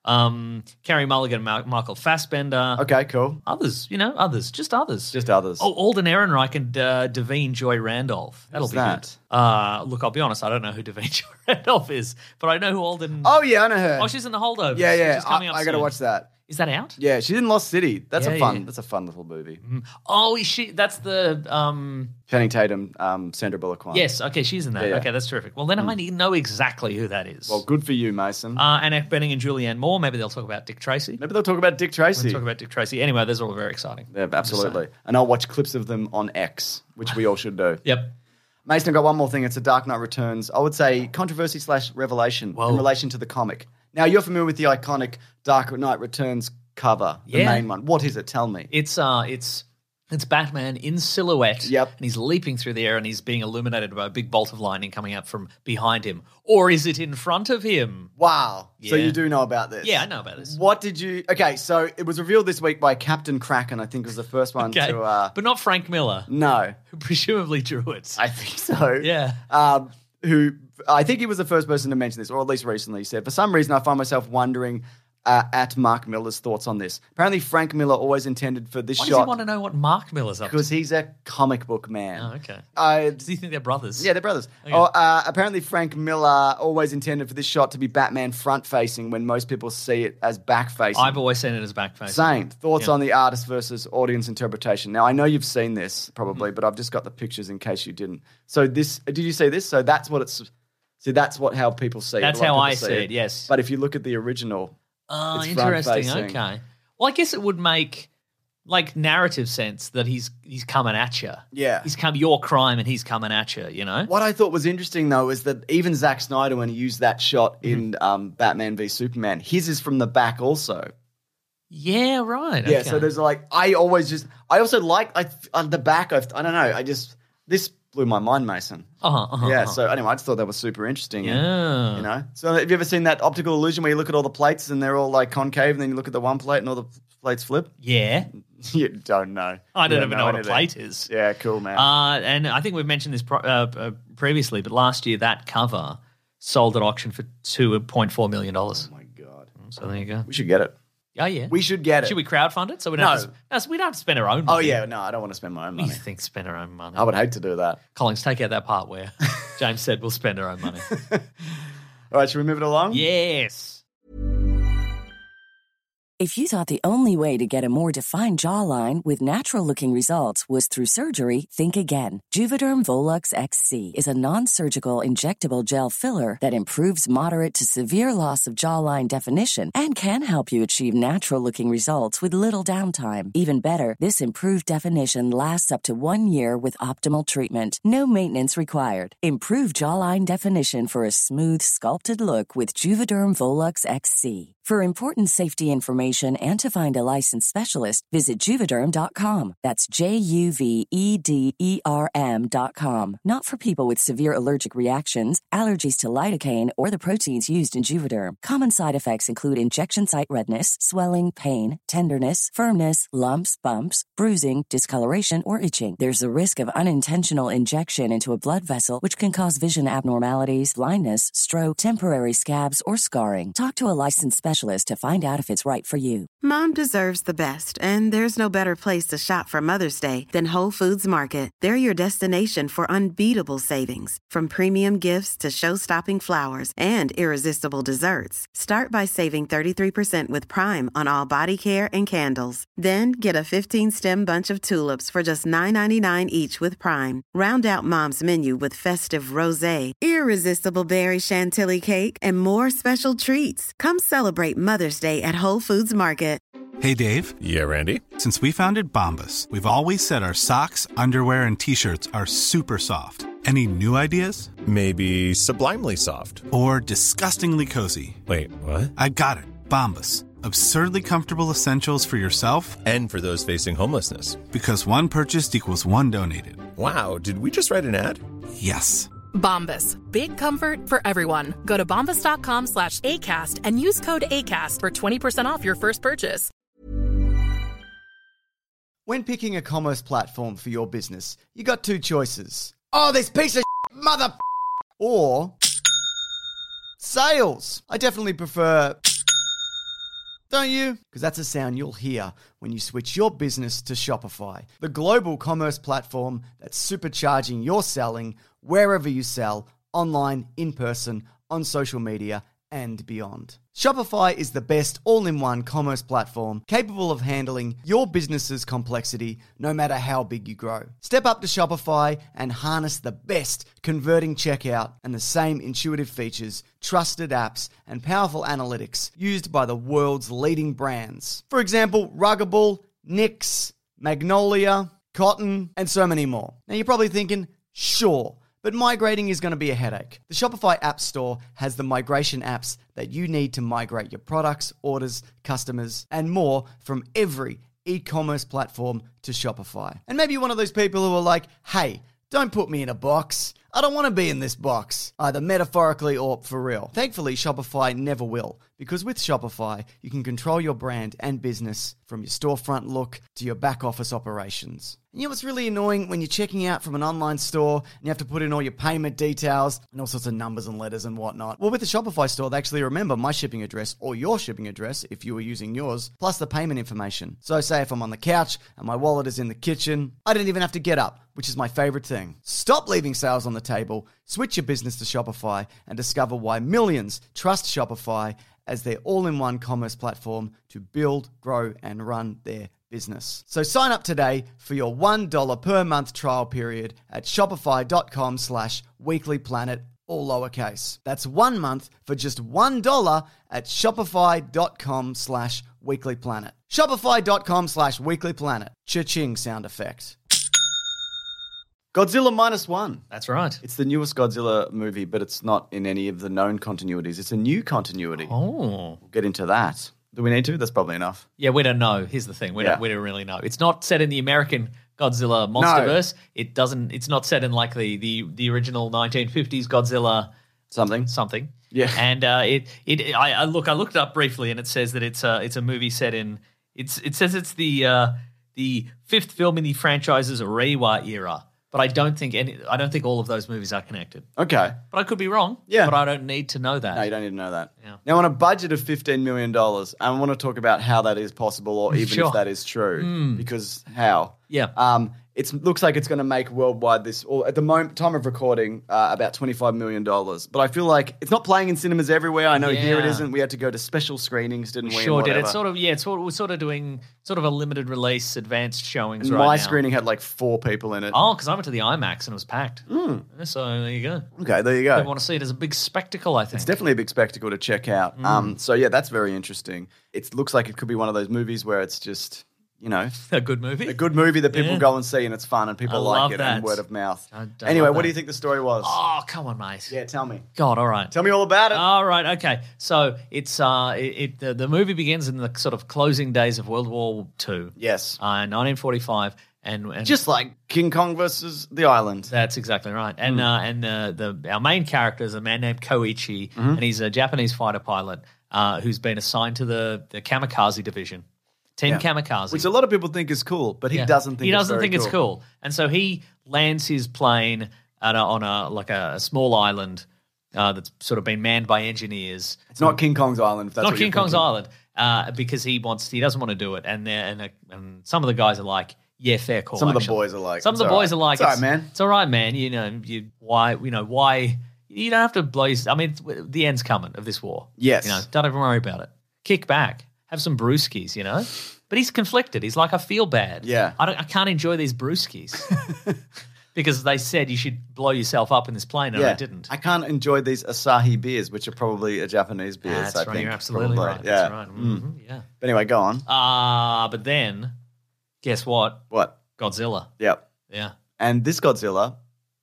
Um, Carrie Mulligan, Ma- Michael Fassbender, Okay. Cool. others, you know, others, just others. Just others. Oh, Alden Ehrenreich and uh, Devine Joy Randolph. That'll Who's be that? good. Uh, look, I'll be honest, I don't know who Devine Joy Randolph is, but I know who Alden. Oh yeah, I know her. Oh, she's in the Holdovers. yeah, yeah. She's coming I, up I got to soon. watch that. Is that out? Yeah, she's in Lost City. That's Yeah, a fun. yeah. That's a fun little movie. Oh, is she? That's the um. Channing Tatum, um, Sandra Bullock one. Yes, okay, she's in that. Yeah, yeah. Okay, that's terrific. Well, then I need to know exactly who that is. Well, good for you, Mason. uh, Annette Bening and Julianne Moore. Maybe they'll talk about Dick Tracy. Maybe they'll talk about Dick Tracy. We'll talk about Dick Tracy. Anyway, those are all very exciting. Yeah, absolutely. And I'll watch clips of them on X, which we all should do. Yep. Mason, I've got one more thing. It's a Dark Knight Returns. I would say controversy slash revelation Whoa. in relation to the comic. Now, you're familiar with the iconic Dark Knight Returns cover, the Yeah. main one. What is it? Tell me. It's uh, it's it's Batman in silhouette. Yep. And he's leaping through the air and he's being illuminated by a big bolt of lightning coming out from behind him. Or is it in front of him? Wow. So Yeah. you do know about this? Yeah, I know about this. What did you... Okay, so it was revealed this week by Captain Kraken, I think was the first one Okay, to... Uh, but not Frank Miller, no, who presumably drew it. I think so. Yeah. Um, who... I think he was the first person to mention this, or at least recently. He said, for some reason, I find myself wondering... Uh, at Mark Miller's thoughts on this. Apparently, Frank Miller always intended for this Why does shot he want to know what Mark Miller's up to? because he's a comic book man. Oh, okay. Uh, Does he think they're brothers? yeah, they're brothers. Okay. Oh, uh, apparently, Frank Miller always intended for this shot to be Batman front facing when most people see it as back facing. I've always seen it as back facing. Same. Thoughts Yeah. on the artist versus audience interpretation. Now, I know you've seen this Mm-hmm. probably, but I've just got the pictures in case you didn't. So this, did you see this? So that's what it's. See, that's what how people see it. That's A lot of how I people see it, yes. But if you look at the original. Oh, It's interesting. front-facing. Okay. Well, I guess it would make like narrative sense that he's he's coming at you. Yeah. He's come your crime and he's coming at you. You know. What I thought was interesting, though, is that even Zack Snyder, when he used that shot in um, Batman v Superman, his is from the back also. Yeah. Right. Yeah, okay. so there's like, I always just, I also like, I, on the back, I've, I don't know, I just, this blew my mind, Mason. Uh-huh, uh-huh, Yeah, uh-huh. so anyway, I just thought that was super interesting. Yeah. You know? So have you ever seen that optical illusion where you look at all the plates and they're all like concave and then you look at the one plate and all the plates flip? Yeah. You don't know. I don't You even know what a anything. plate is. Yeah, cool, man. Uh, and I think we've mentioned this pro- uh, uh, previously, but last year that cover sold at auction for two point four million dollars. oh my God. So there you go. We should get it. Oh yeah. We should get it. Should we crowdfund it so we don't No. have to, no, so we don't have to spend our own Oh, money? yeah, no, I don't want to spend my own What do money. you think? Spend our own money. I would hate to do that. Collins, take out that part where James said we'll spend our own money. All right, should we move it along? Yes. If you thought the only way to get a more defined jawline with natural-looking results was through surgery, think again. Juvederm Volux X C is a non-surgical injectable gel filler that improves moderate to severe loss of jawline definition and can help you achieve natural-looking results with little downtime. Even better, this improved definition lasts up to one year with optimal treatment. No maintenance required. Improve jawline definition for a smooth, sculpted look with Juvederm Volux X C. For important safety information and to find a licensed specialist, visit Juvederm dot com. That's J U V E D E R M dot com. Not for people with severe allergic reactions, allergies to lidocaine, or the proteins used in Juvederm. Common side effects include injection site redness, swelling, pain, tenderness, firmness, lumps, bumps, bruising, discoloration, or itching. There's a risk of unintentional injection into a blood vessel, which can cause vision abnormalities, blindness, stroke, temporary scabs, or scarring. Talk to a licensed specialist to find out if it's right for you. Mom deserves the best, and there's no better place to shop for Mother's Day than Whole Foods Market. They're your destination for unbeatable savings, from premium gifts to show-stopping flowers and irresistible desserts. Start by saving thirty-three percent with Prime on all body care and candles. Then get a fifteen-stem bunch of tulips for just nine ninety-nine each with Prime. Round out Mom's menu with festive rosé, irresistible berry chantilly cake, and more special treats. Come celebrate Mother's Day at Whole Foods Market. Hey, Dave. Yeah, Randy. Since we founded Bombas, we've always said our socks, underwear, and T-shirts are super soft. Any new ideas? Maybe sublimely soft. Or disgustingly cozy? Wait, what? I got it. Bombas. Absurdly comfortable essentials for yourself And for those facing homelessness. because one purchased equals one donated. Wow, did we just write an ad? Yes. Bombas. Big comfort for everyone. Go to bombas.com slash ACAST and use code ACAST for twenty percent off your first purchase. When picking a commerce platform for your business, you got two choices. Oh, this piece of mother or sales. I definitely prefer, don't you? Because that's a sound you'll hear when you switch your business to Shopify, the global commerce platform that's supercharging your selling wherever you sell, online, in person, on social media, and beyond. Shopify is the best all-in-one commerce platform capable of handling your business's complexity no matter how big you grow. Step up to Shopify and harness the best converting checkout and the same intuitive features, trusted apps, and powerful analytics used by the world's leading brands. For example, Ruggable, Nix, Magnolia, Cotton, and so many more. Now you're probably thinking, sure, but migrating is going to be a headache. The Shopify App Store has the migration apps that you need to migrate your products, orders, customers, and more from every e-commerce platform to Shopify. And maybe you're one of those people who are like, hey, don't put me in a box. I don't want to be in this box, either metaphorically or for real. Thankfully, Shopify never will, because with Shopify, you can control your brand and business from your storefront look to your back office operations. And you know what's really annoying when you're checking out from an online store and you have to put in all your payment details and all sorts of numbers and letters and whatnot? Well, with the Shopify store, they actually remember my shipping address or your shipping address if you were using yours, plus the payment information. So say if I'm on the couch and my wallet is in the kitchen, I don't even have to get up, which is my favorite thing. Stop leaving sales on the table, switch your business to Shopify, and discover why millions trust Shopify as their all-in-one commerce platform to build, grow, and run their business. So sign up today for your one dollar per month trial period at shopify.com slash weeklyplanet, all lowercase. That's one month for just one dollar at shopify.com slash weeklyplanet. Shopify.com slash weeklyplanet. Cha-ching sound effect. Godzilla Minus One. That's right. It's the newest Godzilla movie, but it's not in any of the known continuities. It's a new continuity. Oh. We'll get into that. Do we need to? That's probably enough. Yeah, we don't know. Here's the thing. We, Yeah. don't, we don't really know. It's not set in the American Godzilla MonsterVerse. It doesn't. It's not set in like the, the, the original nineteen fifties Godzilla Something. something. Yeah. And uh, it it I, I look I looked it up briefly, and it says that it's a it's a movie set in it's it says it's the uh, the fifth film in the franchise's Reiwa era. But I don't think any. I don't think all of those movies are connected. Okay. But I could be wrong. Yeah. But I don't need to know that. No, you don't need to know that. Yeah. Now, on a budget of fifteen million dollars, I want to talk about how that is possible or even Sure. if that is true. Because how? Yeah. Um, it looks like it's going to make worldwide this, or at the moment, time of recording, uh, about twenty-five million dollars. But I feel like it's not playing in cinemas everywhere. I know here it Yeah. isn't. We had to go to special screenings, didn't we? and Sure did. whatever. It's sort of yeah. It's sort of, we're sort of doing sort of a limited release, advanced showings And right my now. screening had like four people in it. Oh, because I went to the IMAX and it was packed. Hmm. So there you go. Okay, there you I go. want to see it as a big spectacle. I think It's definitely a big spectacle to check out. Mm. Um, so yeah, that's very interesting. It looks like it could be one of those movies where it's just, you know, a good movie. a good movie that people Yeah. go and see and it's fun and people I like love it that. and word of mouth. I- I Anyway, love what that. do you think the story was? Oh, come on, mate. Yeah, tell me. God, all right. Tell me all about it. All right, okay. So it's uh, it, it the, the movie begins in the sort of closing days of World War Two. yes. Uh, nineteen forty-five, and, and Just like King Kong versus the island. that's exactly right. And Hmm. uh, and uh, the our main character is a man named Koichi, Mm-hmm. and he's a Japanese fighter pilot uh, who's been assigned to the, the kamikaze division, Team Yeah. Kamikaze. Which a lot of people think is cool, but he Yeah. doesn't think he it's doesn't very think it's cool, and so he lands his plane at a, on a like a, a small island uh, that's sort of been manned by engineers. It's not King Kong's island. If that's Not what King you're Kong's thinking. Island, uh, because he wants he doesn't want to do it, and they're- and, uh, and some of the guys are like, yeah, fair call. Some of the actually. boys are like, some of "It's the all boys right. are like, It's all right, man. It's all right, man. You know, you why you know why you don't have to blow. Your, I mean, it's- the end's coming of this war. Yes. you know, don't even worry about it. Kick back, have some brewskis. You know. But he's conflicted. He's like, I feel bad. Yeah. I don't. I can't enjoy these brewskis because they said you should blow yourself up in this plane, and Yeah. I didn't. I can't enjoy these Asahi beers, which are probably a Japanese beers. That's I right. think. You're absolutely probably. right. Yeah. That's right. Mhm, yeah. But anyway, go on. Ah, but then, guess what? What? Godzilla. Yep. Yeah. And this Godzilla,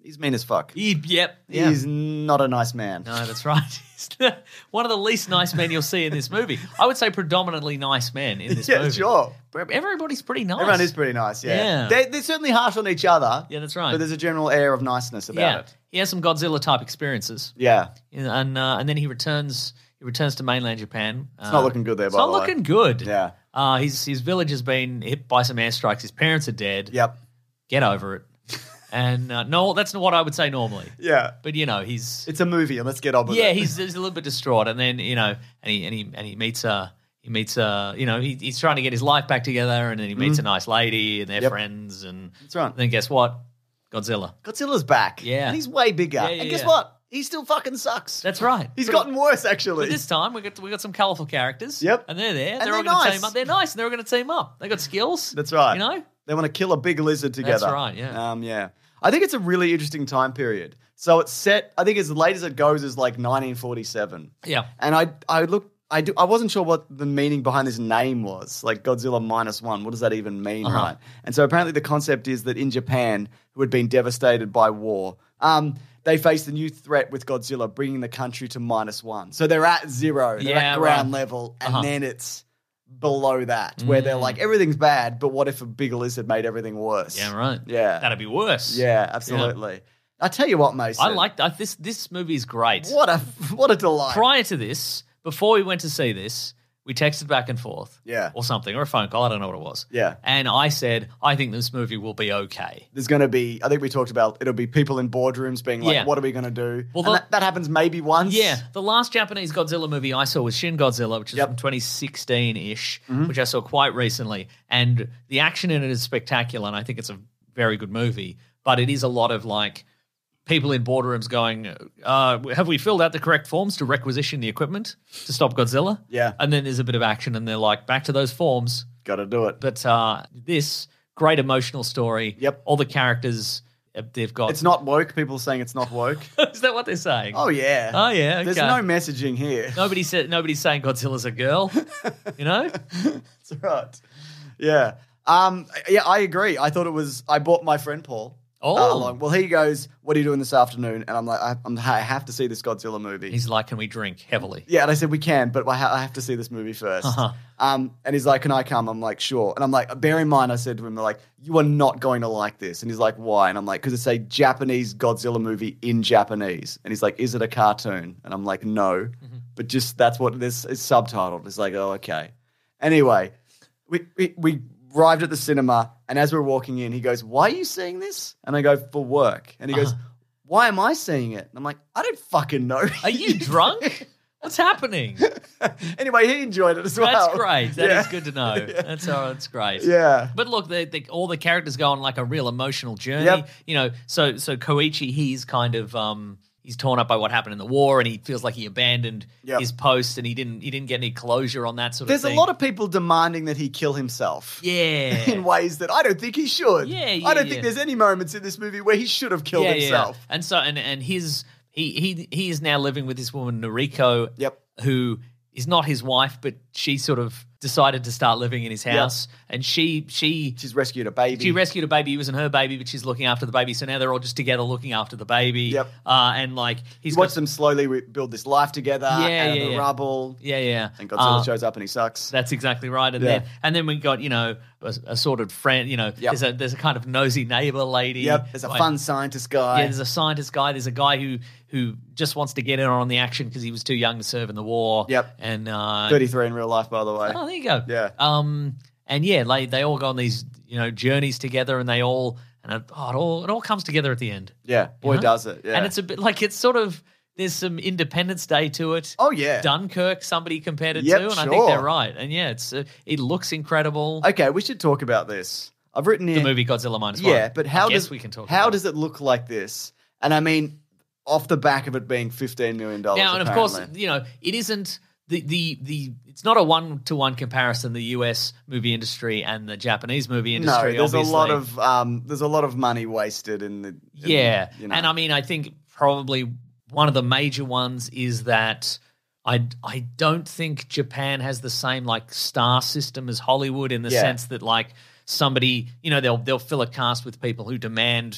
he's mean as fuck. He, yep. Yeah. He's not a nice man. No, that's right. He's one of the least nice men you'll see in this movie. I would say predominantly nice men in this yeah, movie. sure. Everybody's pretty nice. Everyone is pretty nice, yeah. Yeah. They're, they're certainly harsh on each other. Yeah, that's right. But there's a general air of niceness about yeah. it. He has some Godzilla-type experiences. Yeah. And uh, and then he returns He returns to mainland Japan. It's uh, not looking good there, it's by not the way. looking good. Yeah. Uh, his, his village has been hit by some airstrikes. His parents are dead. Yep. Get over it. And uh, no, that's not what I would say normally. Yeah. But, you know, he's... It's a movie, and let's get on with yeah, it. Yeah, he's, he's a little bit distraught. And then, you know, and he and he, and he meets... Uh, He meets, uh, you know, he, he's trying to get his life back together, and then he meets Mhm. a nice lady, and they're Yep. friends, and That's right. then guess what? Godzilla. Godzilla's back. Yeah. And he's way bigger. Yeah, yeah, and guess yeah. what? He still fucking sucks. That's right. He's But- gotten worse, actually. But this time we got we got some colourful characters. Yep. And they're there. And they're all they're going to nice. team up. They're nice, and they're going to team up. They got skills. That's right. You know. They want to kill a big lizard together. That's right, yeah. Um, yeah. I think it's a really interesting time period. So it's set, I think as late as it goes is like nineteen forty-seven. Yeah. And I I look I do I wasn't sure what the meaning behind this name was. Like Godzilla minus one. What does that even mean, Uh-huh. right? And so apparently the concept is that in Japan, who had been devastated by war, um, they faced a new threat with Godzilla, bringing the country to minus one. So they're at zero. They're Yeah, at ground right. level, and Uh-huh. then it's below that, where they're Mm. like, everything's bad, but what if a big lizard made everything worse? Yeah, right. Yeah. That'd be worse. Yeah, absolutely. I tell you what, Mason. I like I, this. This movie is great. What a what a delight. Prior to this, before we went to see this, we texted back and forth. Yeah. Or something, or a phone call. I don't know what it was. Yeah. And I said, I think this movie will be okay. There's going to be, I think we talked about, it'll be people in boardrooms being like, Yeah. what are we going to do? Well, And the- that, that happens maybe once. Yeah, the last Japanese Godzilla movie I saw was Shin Godzilla, which is Yep. from twenty sixteen-ish, Mhm. which I saw quite recently. And the action in it is spectacular, and I think it's a very good movie. But it is a lot of, like, people in boardrooms going, uh, have we filled out the correct forms to requisition the equipment to stop Godzilla? Yeah. And then there's a bit of action, and they're like, back to those forms. Got to do it. But uh, this, great emotional story. Yep. All the characters, uh, they've got... It's not woke. People saying it's not woke. Is that what they're saying? Oh, yeah. Oh, yeah, okay. There's no messaging here. Nobody said nobody's saying Godzilla's a girl, you know. That's right. Yeah. Um. Yeah, I agree. I thought it was. I bought my friend Paul. Oh. uh, along. Well, he goes, "What are you doing this afternoon?" And I'm like, I, I'm, I have to see this Godzilla movie. He's like, "Can we drink heavily?" Yeah, and I said we can, but I, ha- I have to see this movie first. Uh-huh. Um, and he's like, "Can I come?" I'm like, "Sure." And I'm like, bear in mind, I said to him, like, "You are not going to like this." And he's like, "Why?" And I'm like, "Because it's a Japanese Godzilla movie in Japanese." And he's like, "Is it a cartoon?" And I'm like, "No," Mm-hmm. but just that's what this is subtitled. It's like, oh, okay. Anyway, we we. we arrived at the cinema, and as we're walking in, he goes, "Why are you seeing this?" And I go, "For work." And he goes, Uh-huh. "Why am I seeing it?" And I'm like, "I don't fucking know." Are you drunk? What's happening? Anyway, he enjoyed it as well. That's great. That is Yeah. good to know. That's all. That's great. Yeah. But look, they, they, all the characters go on like a real emotional journey. Yep. You know, so so Koichi, he's kind of um, he's torn up by what happened in the war, and he feels like he abandoned Yep. his post, and he didn't he didn't get any closure on that sort There's of a thing. lot of people demanding that he kill himself. yeah. In ways that I don't think he should. Yeah, yeah, I don't yeah. think there's any moments in this movie where he should have killed yeah, himself. Yeah. And so and and his he he he is now living with this woman Noriko. Yep. Who is not his wife, but she sort of decided to start living in his house, and she she She's rescued a baby. she rescued a baby. It wasn't her baby, but she's looking after the baby. So now they're all just together looking after the baby. Yep. Uh, and like he's you got watch them slowly re- build this life together Yeah, out yeah, of the yeah. rubble. Yeah, yeah. And Godzilla Uh, shows up and he sucks. That's exactly right. And Yeah. then and then we got, you know, a, a sort of friend, you know, Yep. there's a there's a kind of nosy neighbor lady. Yep. There's a Like- fun scientist guy. Yeah, there's a scientist guy. There's a guy who who just wants to get in on the action because he was too young to serve in the war. Yep. And uh, thirty-three in real life, by the way. oh, there you go. Yeah. Um, and yeah, like they all go on these, you know, journeys together, and they all and it, oh, it all it all comes together at the end. Yeah. Boy, You know? does it. Yeah. And it's a bit like it's sort of there's some Independence Day to it. Oh, yeah. Dunkirk, somebody compared it Yep, to, and I think sure. they're right. And yeah, it's uh, it looks incredible. Okay, we should talk about this. I've written here. The movie Godzilla minus one. Yeah, but how I guess does we can talk how about does it look like this? And I mean, off the back of it being fifteen million dollars. Now, and of course, you know, it isn't the the the. It's not a one to one comparison. The U S movie industry and the Japanese movie no, industry. there's obviously. a lot of um, there's a lot of money wasted in the in, yeah, you know. and I mean, I think probably one of the major ones is that. I, I don't think Japan has the same like star system as Hollywood in the Yeah. sense that like somebody, you know, they'll they'll fill a cast with people who demand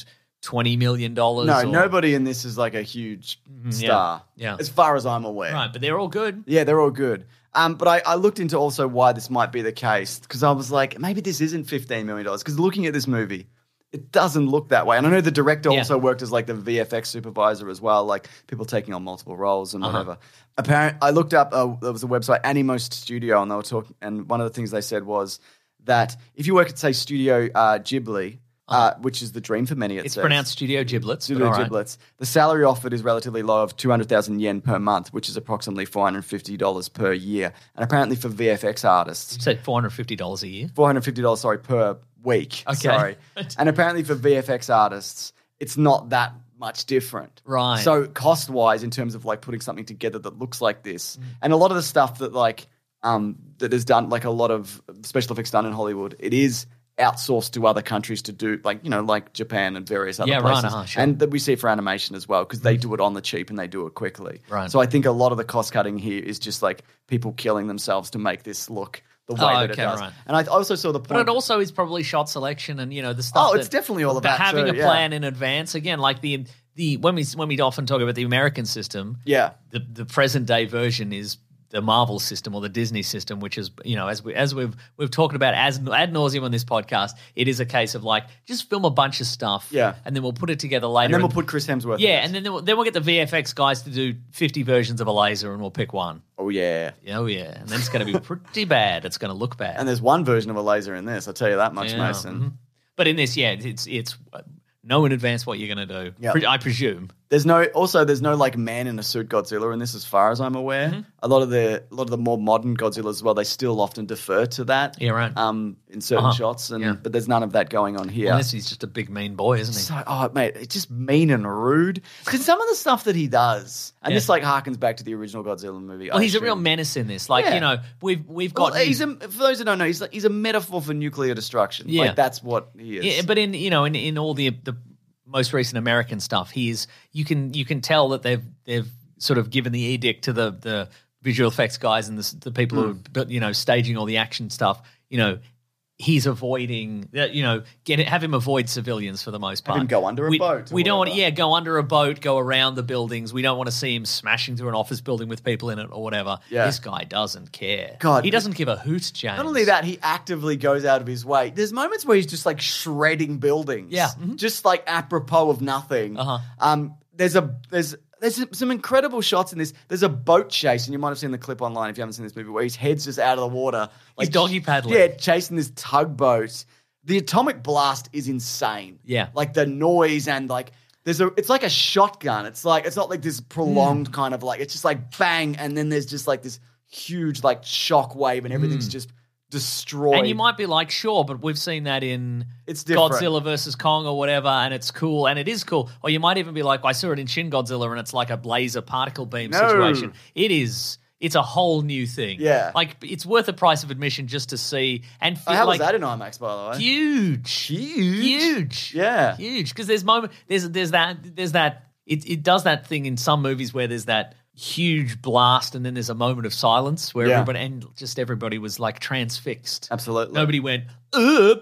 twenty million dollars. No, or, nobody in this is like a huge star. yeah. As far as I'm aware. Right, but they're all good. Yeah, they're all good. Um, but I, I looked into also why this might be the case because I was like, maybe this isn't fifteen million dollars because looking at this movie, it doesn't look that way. And I know the director Yeah. also worked as like the V F X supervisor as well, like people taking on multiple roles and Uh-huh. whatever. Apparently, I looked up, uh, there was a website, Animost Studio, and they were talking, and one of the things they said was that if you work at, say, Studio uh, Ghibli, uh, which is the dream for many, it It's says. pronounced Studio Giblets. Studio but all right. Giblets. The salary offered is relatively low of two hundred thousand yen per month, which is approximately four hundred fifty dollars per year. And apparently for V F X artists, You said four hundred fifty dollars a year. four hundred fifty dollars sorry, per week. Okay. Sorry. And apparently for V F X artists, it's not that much different. Right. So cost-wise, in terms of like putting something together that looks like this, Mm. and a lot of the stuff that like um, that is done, like a lot of special effects done in Hollywood, it is outsourced to other countries to do, like, you know, like Japan and various other Yeah, right, places. uh-huh, sure. And that we see it for animation as well because they do it on the cheap and they do it quickly. Right. So I think a lot of the cost cutting here is just like people killing themselves to make this look the way Oh, that it okay, does. right. And I also saw the point. But it also is probably shot selection and, you know, the stuff Oh, it's that- definitely all of the that having too, a yeah. plan in advance. Again, like the the when we when we often talk about the American system, Yeah. the the present day version is the Marvel system or the Disney system, which is, you know, as we as we've we've talked about as ad nauseum on this podcast, it is a case of like just film a bunch of stuff, Yeah. and then we'll put it together later. And then we'll put Chris Hemsworth in yeah, it. and then we'll, then we'll get the V F X guys to do fifty versions of a laser, and we'll pick one. Oh, yeah. Oh yeah, and then it's going to be pretty bad. It's going to look bad. And there's one version of a laser in this, I'll tell you that much, Yeah, Mason. mhm. But in this, yeah, it's it's uh, know in advance what you're going to do. Yeah. Pre- I presume. There's no also there's no like man in a suit Godzilla in this as far as I'm aware. Mm-hmm. A lot of the a lot of the more modern Godzillas as well, they still often defer to that. Yeah, right. Um in certain Uh-huh. shots and Yeah. but there's none of that going on here. Unless he's just a big mean boy, isn't he? So, oh, mate, it's just mean and rude. Because some of the stuff that he does, and Yeah. this like harkens back to the original Godzilla movie. Well, I he's a real assume. menace in this. Like, Yeah. you know, we've we've Well, got he's a, for those who don't know, he's like, he's a metaphor for nuclear destruction. Yeah. Like that's what he is. yeah, but in you know in, in all the the most recent American stuff, he is you can you can tell that they've they've sort of given the edict to the the visual effects guys and the, the people who Hmm. are you know staging all the action stuff. You know, he's avoiding you know get it, have him avoid civilians for the most part. him go under a we, boat or We don't want to whatever. yeah go under a boat, go around the buildings. We don't want to see him smashing through an office building with people in it or whatever. Yeah. This guy doesn't care. God, he doesn't give a hoot, James. Not only that, he actively goes out of his way. There's moments where he's just like shredding buildings. Yeah. Mhm. Just like apropos of nothing. Uh-huh. Um, there's a there's there's some incredible shots in this. There's a boat chase, and you might have seen the clip online if you haven't seen this movie, where his head's just out of the water. He's doggy paddling. Yeah, chasing this tugboat. The atomic blast is insane. Yeah. Like the noise and like there's a it's like a shotgun. It's like it's not like this prolonged Hmm. kind of like it's just like bang, and then there's just like this huge like shock wave and everything's just destroyed. Hmm. And you might be like, sure, but we've seen that in It's different. Godzilla versus Kong or whatever, and it's cool, and it is cool. Or you might even be like, I saw it in Shin Godzilla, and it's like a laser particle beam No. situation. It is. It's a whole new thing. Yeah. Like, it's worth the price of admission just to see and Oh, feel how like was that in IMAX, by the way? huge, Huge. huge, Yeah. huge. Because there's moment, there's there's that there's that it it does that thing in some movies where there's that huge blast and then there's a moment of silence where Yeah. everybody and just everybody was like transfixed. Absolutely. Nobody went, uh,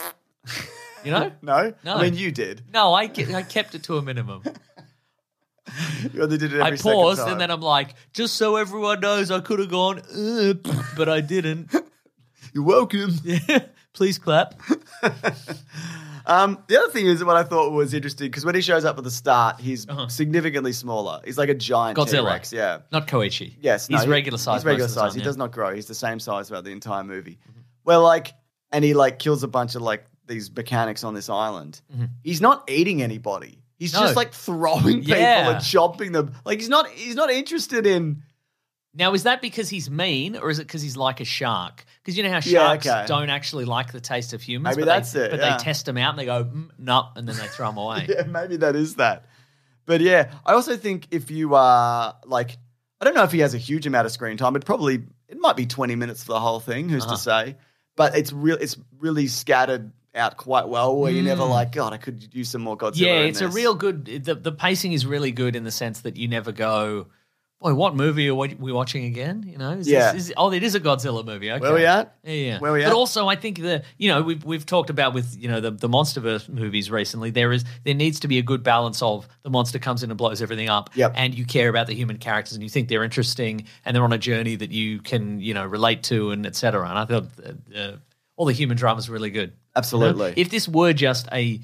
you know? No? No. I mean, you did. No, I, ke- I kept it to a minimum. You only did it every I second paused time. and then I'm like, just so everyone knows I could have gone, uh, but I didn't. You're welcome. Yeah, please clap. Um, the other thing is what I thought was interesting because when he shows up at the start, he's significantly smaller. He's like a giant Uh-huh. Godzilla. T-Rex. Yeah. Not Koichi. Yes, no, he's he- regular size. He's regular most of the size. time, He yeah. does not grow. He's the same size throughout the entire movie. Well, like, and he like kills a bunch of like these mechanics on this island. He's not eating anybody. He's No. just like throwing people Yeah. and chopping them. Like he's not. He's not interested in. Now, is that because he's mean, or is it because he's like a shark? Because you know how Yeah, sharks okay. don't actually like the taste of humans. Maybe but that's they, it, But yeah. they test them out and they go, mm, no, and then they throw them away. Yeah, maybe that is that. But yeah, I also think if you are like, I don't know if he has a huge amount of screen time. It probably it might be twenty minutes for the whole thing. Who's Uh-huh. to say? But it's real. It's really scattered out quite well. Where you're never like, God, I could use some more Godzilla. Mm. Yeah, in it's a this." real good. The, the pacing is really good in the sense that you never go, Boy, what movie are we we watching again? You know, is Yeah. This, is, oh, it is a Godzilla movie. Okay. Where we at? Yeah, yeah. Where we but at? also, I think the you know we've we've talked about with you know the the MonsterVerse movies recently. There is there needs to be a good balance of the monster comes in and blows everything up, Yep. and you care about the human characters and you think they're interesting and they're on a journey that you can you know relate to and et cetera. And I thought uh, uh, all the human drama is really good. Absolutely. You know? If this were just a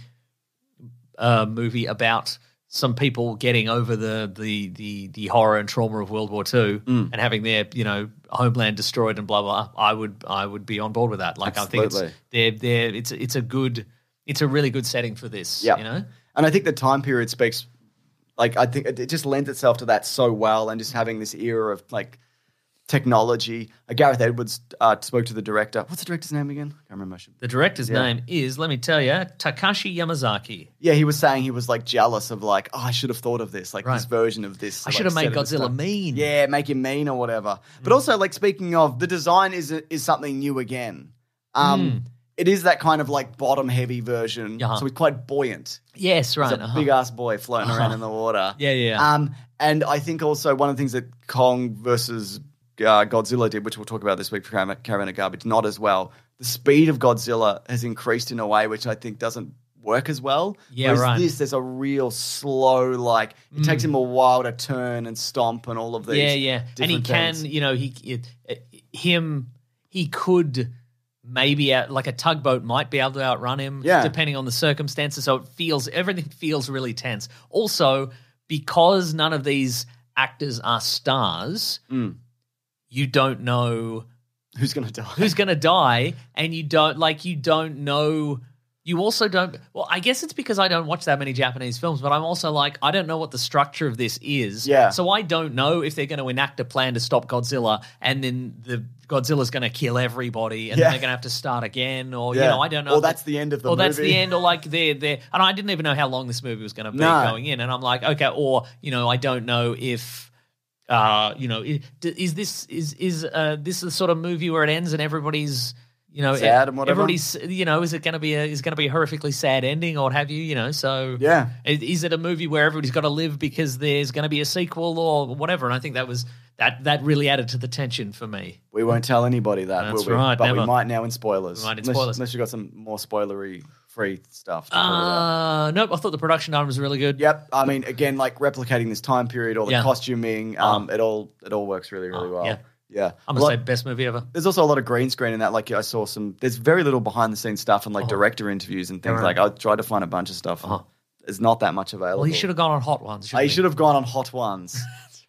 uh, movie about some people getting over the, the the the horror and trauma of World War Two Mm. and having their you know homeland destroyed and blah blah, I would I would be on board with that. Like I think it's Absolutely. they're, they're, it's it's a good it's a really good setting for this. Yeah. You know. And I think the time period speaks, like, I think it it just lends itself to that so well, and just having this era of, like, technology. Uh, Gareth Edwards uh, spoke to the director. What's the director's name again? I can't remember. I should- The director's Yeah. name is, let me tell you, Takashi Yamazaki. Yeah, he was saying he was, like, jealous of, like, oh, I should have thought of this, like, this Right. version of this. I like, should have made set of this Godzilla stuff. mean. Yeah, make him mean or whatever. But also, like, speaking of, the design is is something new again. Um, It is that kind of, like, bottom-heavy version, Uh-huh. so it's quite buiant. Yes, right. He's a uh-huh. big-ass boy floating Uh-huh. around in the water. Yeah, yeah. Um, and I think also one of the things that Kong versus uh, Godzilla did, which we'll talk about this week for Caravan Caravan of Garbage, not as well. The speed of Godzilla has increased in a way which I think doesn't work as well. Yeah, Whereas right. this, there's a real slow, like, it takes him a while to turn and stomp and all of these Yeah, yeah, and he different can, things. you know, he it, it, him he could maybe out, like a tugboat might be able to outrun him, Yeah. depending on the circumstances. So it feels everything feels really tense. Also, because none of these actors are stars, Mm. you don't know Who's going to die? who's going to die, and you don't like you don't know. You also don't. Well, I guess it's because I don't watch that many Japanese films, but I'm also like I don't know what the structure of this is. Yeah. So I don't know if they're going to enact a plan to stop Godzilla, and then the Godzilla's going to kill everybody, and Yeah. then they're going to have to start again, or you Yeah. know, I don't know. Or if that's it- the end of the Or that's movie. the end, or like they're they and I didn't even know how long this movie was going to be No. going in, and I'm like, okay, or you know, I don't know if. Uh, you know, is, is this is is uh, this the sort of movie where it ends and everybody's you know Sad and whatever? everybody's you know is it going to be a is going to be a horrifically sad ending or what have you you know so Yeah. is, is it a movie where everybody's got to live because there's going to be a sequel or whatever? And I think that was that that really added to the tension for me. We won't tell anybody that, That's will we? right, But we never. might now in spoilers. We might in unless, spoilers. Unless you've got some more spoilery-free stuff to talk about. Uh, nope, I thought the production on was really good. Yep. I mean, again, like replicating this time period, all the Yeah. costuming, um, it all it all works really, really Oh, well. yeah. Yeah. I'm A gonna lot- say best movie ever. There's also a lot of green screen in that. Like I saw some. There's very little behind the scenes stuff and like director interviews and things. Oh. right. Like I tried to find a bunch of stuff. and Uh-huh. There's not that much available. Well, he should have gone on Hot Ones. I should have gone on Hot Ones.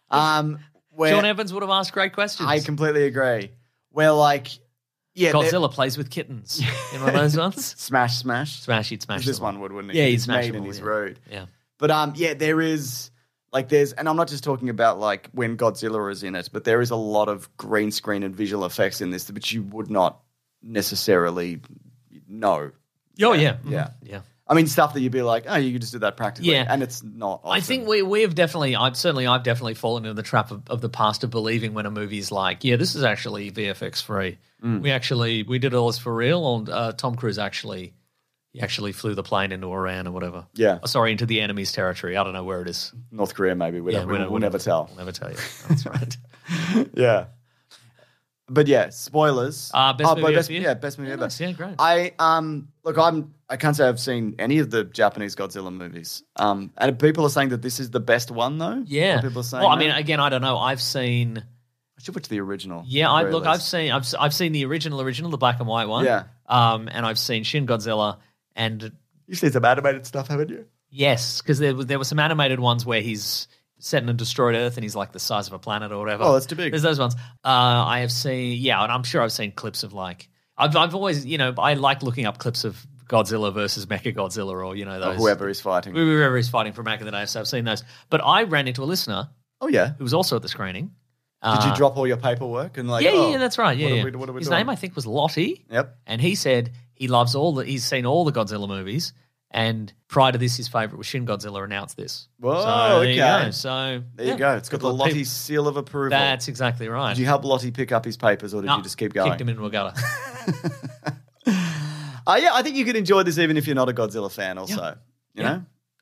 um, where Sean Evans would have asked great questions. I completely agree. Where like, yeah, they're- Godzilla plays with kittens in one of those ones. smash, smash. Smash, he'd smash This them. one would, wouldn't he? Yeah, he'd He's smash made them in all, his yeah. road. Yeah. But um, yeah, there is like there's, and I'm not just talking about like when Godzilla is in it, but there is a lot of green screen and visual effects in this which you would not necessarily know. Oh yeah, Yeah. Mhm. yeah. I mean, stuff that you'd be like, oh, you could just do that practically. Yeah. And it's not. I often. think we we have definitely, I've certainly, I've definitely fallen into the trap of, of the past of believing when a movie's like, yeah, this is actually V F X free. Mm. We actually we did all this for real, and uh, Tom Cruise actually he actually flew the plane into Iran or whatever. Yeah. Oh, sorry, into the enemy's territory. I don't know where it is. North Korea, maybe. We Yeah, don't, we we'll, don't- we'll never tell. We'll never tell you. That's right. Yeah. But yeah, spoilers. Uh, best Oh, movie but ever best, for you? yeah, best movie Yeah, ever. nice. Yeah, great. I um look, I'm I can't say I've seen any of the Japanese Godzilla movies. Um, and people are saying that this is the best one though. Yeah. Some people are saying. Well, I mean, that. again, I don't know. I've seen. I should watch the original. Yeah, at the I very look. I've least. seen. I've I've seen the original, original, the black and white one. Yeah. Um, and I've seen Shin Godzilla, and You've seen some animated stuff, haven't you? yes, because there was there were some animated ones where he's set in a destroyed Earth and he's like the size of a planet or whatever. Oh, that's too big. There's those ones. Uh, I have seen. Yeah, and I'm sure I've seen clips of like. I've I've always you know I like looking up clips of Godzilla versus Mechagodzilla or you know Or those whoever is fighting. whoever is fighting from back in the day. So I've seen those. But I ran into a listener Oh yeah. who was also at the screening. Did you Uh, drop all your paperwork and like? yeah, oh, yeah, that's right. Yeah, what yeah. Are we, what are we His doing? name I think was Lottie. Yep. And he said he loves all the. He's seen all the Godzilla movies, and prior to this, his favorite was Shin Godzilla. Announced this. Whoa, so, there you okay. go. So There yeah. you go. It's got the Couple of Lottie people- seal of approval. That's exactly right. Did you help Lottie pick up his papers, or did No, you just keep going? Kicked him into a gutter. Uh, yeah, I think you could enjoy this even if you're not a Godzilla fan. Also, Yeah. you Yeah. know,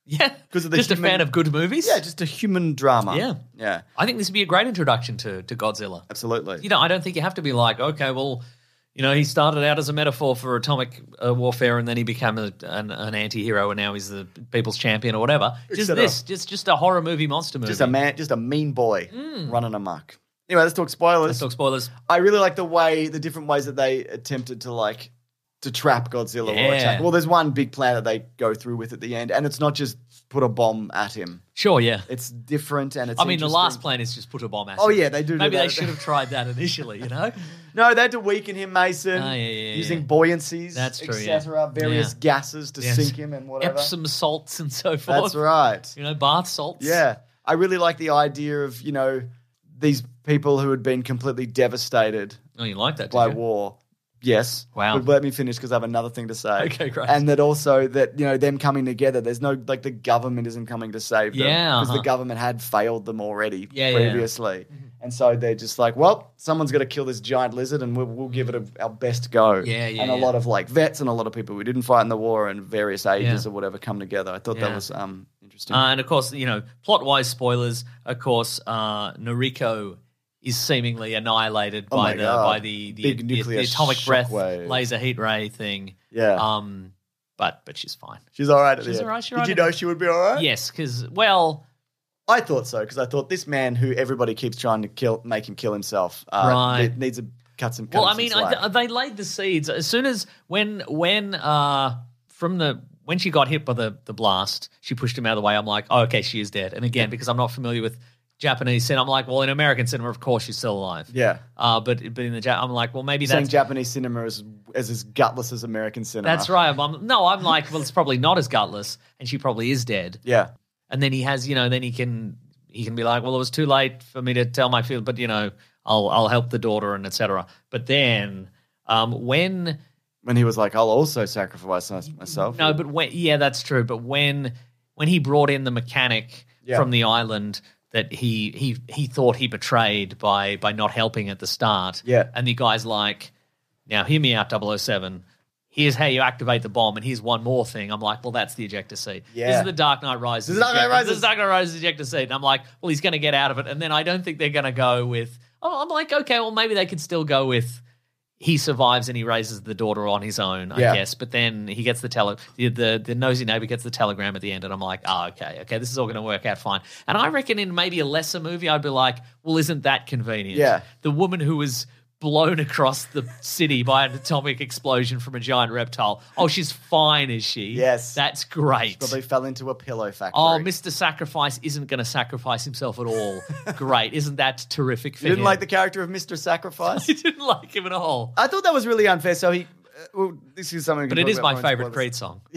Yeah, because of the just human, a fan of good movies. Yeah, just a human drama. Yeah, yeah. I think this would be a great introduction to to Godzilla. Absolutely. You know, I don't think you have to be like, okay, well, you know, he started out as a metaphor for atomic uh, warfare, and then he became a, an, an anti-hero, and now he's the people's champion or whatever. Just Etc. this, just just a horror movie, monster movie. Just a man, just a mean boy running amok. Anyway, let's talk spoilers. Let's talk spoilers. I really like the way, the different ways that they attempted to like to trap Godzilla Yeah. or attack. Well, there's one big plan that they go through with at the end, and it's not just put a bomb at him. Sure, yeah. It's different, and it's. I mean, the interesting. last plan is just put a bomb at Oh, him. yeah, they do do Maybe that. they should have tried that initially, you know? No, they had to weaken him, Mason, Oh, yeah, yeah, using yeah. buoyancies, That's true, et cetera, yeah. various Yeah. gases to Yes. sink him and whatever. Epsom salts and so forth. That's right. You know, bath salts. Yeah. I really like the idea of, you know, these people who had been completely devastated Oh, you like that, by did you? war. Yes. Wow. But let me finish because I have another thing to say. Okay, great. And that also that, you know, them coming together, there's no, like the government isn't coming to save them. Yeah, Because uh-huh. the government had failed them already Yeah, yeah. previously. And so they're just like, well, someone's got to kill this giant lizard and we'll, we'll give it a, our best go. Yeah, yeah, And a yeah. lot of like vets and a lot of people who didn't fight in the war and various ages Yeah. or whatever come together. I thought Yeah. that was um, interesting. Uh, and of course, you know, plot-wise spoilers. Of course, uh, Noriko is seemingly annihilated Oh by my the God. by the the, Big the, nuclear the atomic breath shockwave. laser heat ray thing. Yeah. Um, but but she's fine. She's all right at she's the all end. right, she's Did all right you at know the- she would be all right? Yes, because well, I thought so because I thought this man who everybody keeps trying to kill, make him kill himself, uh, Right. ne- needs to cut some. cut well, him I mean, some I, slack. th- they laid the seeds as soon as when when uh from the. When she got hit by the, the blast, she pushed him out of the way. I'm like, oh, okay, she is dead. And again, because I'm not familiar with Japanese cinema, I'm like, well, in American cinema, of course, she's still alive. Yeah. Uh, but but in the Ja- I'm like, well, maybe Saying that's Japanese cinema is is as gutless as American cinema. that's right. I'm, no, I'm like, well, it's probably not as gutless, and she probably is dead. Yeah. And then he has, you know, then he can he can be like, well, it was too late for me to tell my feel, but you know, I'll I'll help the daughter and et cetera. But then um, when When he was like, I'll also sacrifice mys- myself. no, but when yeah, that's true. But when when he brought in the mechanic Yeah. from the island that he he he thought he betrayed by by not helping at the start. Yeah. And the guy's like, now hear me out, double oh seven. Here's how you activate the bomb, and here's one more thing. I'm like, well, that's the ejector seat. Yeah. This is the Dark Knight Rises. This is Dark Knight ejector- Rises. This is Dark Knight Rises ejector seat. And I'm like, well, he's going to get out of it. And then I don't think they're going to go with, oh, I'm like, okay, well, maybe they could still go with he survives and he raises the daughter on his own, I Yeah. guess. But then he gets the tele, the, the the nosy neighbor gets the telegram at the end, and I'm like, oh, okay, okay, this is all going to work out fine. And I reckon in maybe a lesser movie, I'd be like, well, isn't that convenient? Yeah. The woman who was blown across the city by an atomic explosion from a giant reptile. Oh, she's fine, is she? Yes. That's great. Probably fell into a pillow factory. Oh, Mister Sacrifice isn't going to sacrifice himself at all. Great. Isn't that terrific for You didn't him? like the character of Mister Sacrifice? I didn't like him at all. I thought that was really unfair. So he, uh, well, this is something. we But can it talk is about my more in favorite spoilers. Creed song.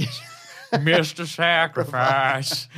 Mister Sacrifice.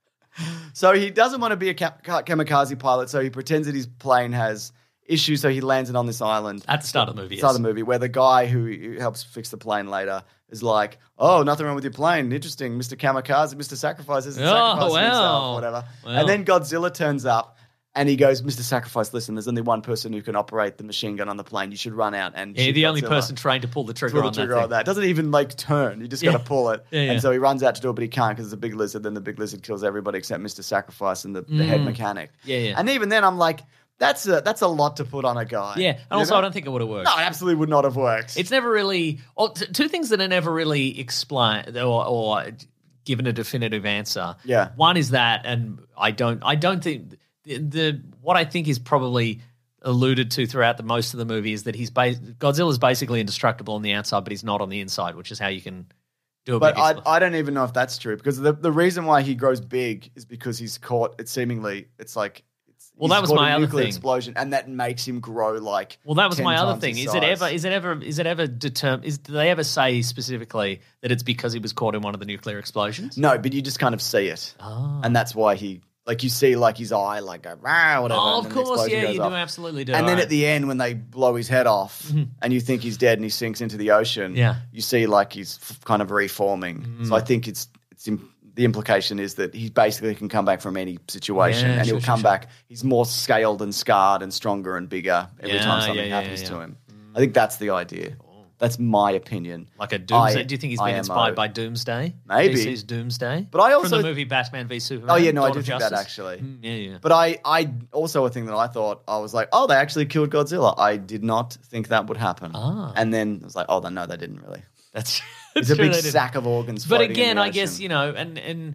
So he doesn't want to be a ka- ka- kamikaze pilot, so he pretends that his plane has issues, so he lands it on this island. At the start of the movie, Start yes. of the movie, where the guy who who helps fix the plane later is like, oh, nothing wrong with your plane. Interesting. Mister Kamikaze, Mister Sacrifice isn't Oh, sacrificing wow. himself or whatever. Wow. And then Godzilla turns up and he goes, Mister Sacrifice, listen, there's only one person who can operate the machine gun on the plane. You should run out and Yeah, shoot the only Godzilla. person trained to pull the trigger Pull the on trigger that on thing. that. Doesn't even like turn. You just Yeah. got to pull it. Yeah, yeah. And so he runs out to do it, but he can't because it's a big lizard. Then the big lizard kills everybody except Mister Sacrifice and the, the head mechanic. Mm. Yeah, yeah. And even then, I'm like, that's a that's a lot to put on a guy. Yeah, and You also know? I don't think it would have worked. No, it absolutely would not have worked. It's never really or t- two things that are never really explained or, or given a definitive answer. Yeah. One is that, and I don't, I don't think the, the what I think is probably alluded to throughout the most of the movie is that he's ba- Godzilla's basically indestructible on the outside, but he's not on the inside, which is how you can do a But big I, expl- I don't even know if that's true because the, the reason why he grows big is because he's caught. It's seemingly it's like it's, Well, he's that was caught my a other nuclear thing. explosion, and that makes him grow like. Well, that was ten my other times thing. his Is it size. ever? Is it ever? Is it ever determined? Is do they ever say specifically that it's because he was caught in one of the nuclear explosions? No, but you just kind of see it, Oh. and that's why he like you see like his eye like go rah, whatever. Oh, and of then the course, explosion yeah, goes you off. do absolutely do. And then Alright. at the end, when they blow his head off, and you think he's dead and he sinks into the ocean, Yeah. you see like he's f- kind of reforming. So I think it's it's im- the implication is that he basically can come back from any situation, Yeah, and sure, he'll sure, come sure. back. He's more scaled and scarred and stronger and bigger every Yeah, time something yeah, yeah, happens yeah, to yeah. him. I think that's the idea. That's my opinion. Like a Doomsday. I- do you think he's been I M O. inspired by Doomsday? Maybe. D C's Doomsday? But I also- From the movie Batman v Superman. Oh, yeah, no, I Dawn do of think that, Justice? actually. Mm, yeah, yeah. But I, I also a thing that I thought, I was like, oh, they actually killed Godzilla. I did not think that would happen. Ah. And then I was like, oh, no, they didn't really. That's It's a true, big they didn't. sack of organs But floating in again, the I guess, ocean. you know, and, and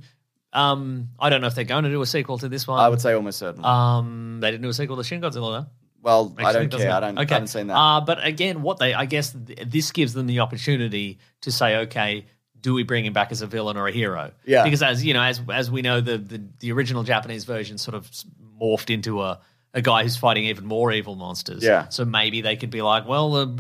um, I don't know if they're going to do a sequel to this one. I would say almost certainly. Um, they didn't do a sequel to Shin Godzilla, though. well, I Actually, don't doesn't care. it? I don't. Okay. I haven't seen that. Uh, but again, what they, I guess, th- this gives them the opportunity to say, okay, do we bring him back as a villain or a hero? Yeah. Because as you know, as as we know, the the, the original Japanese version sort of s- morphed into a a guy who's fighting even more evil monsters. Yeah. So maybe they could be like, well, uh,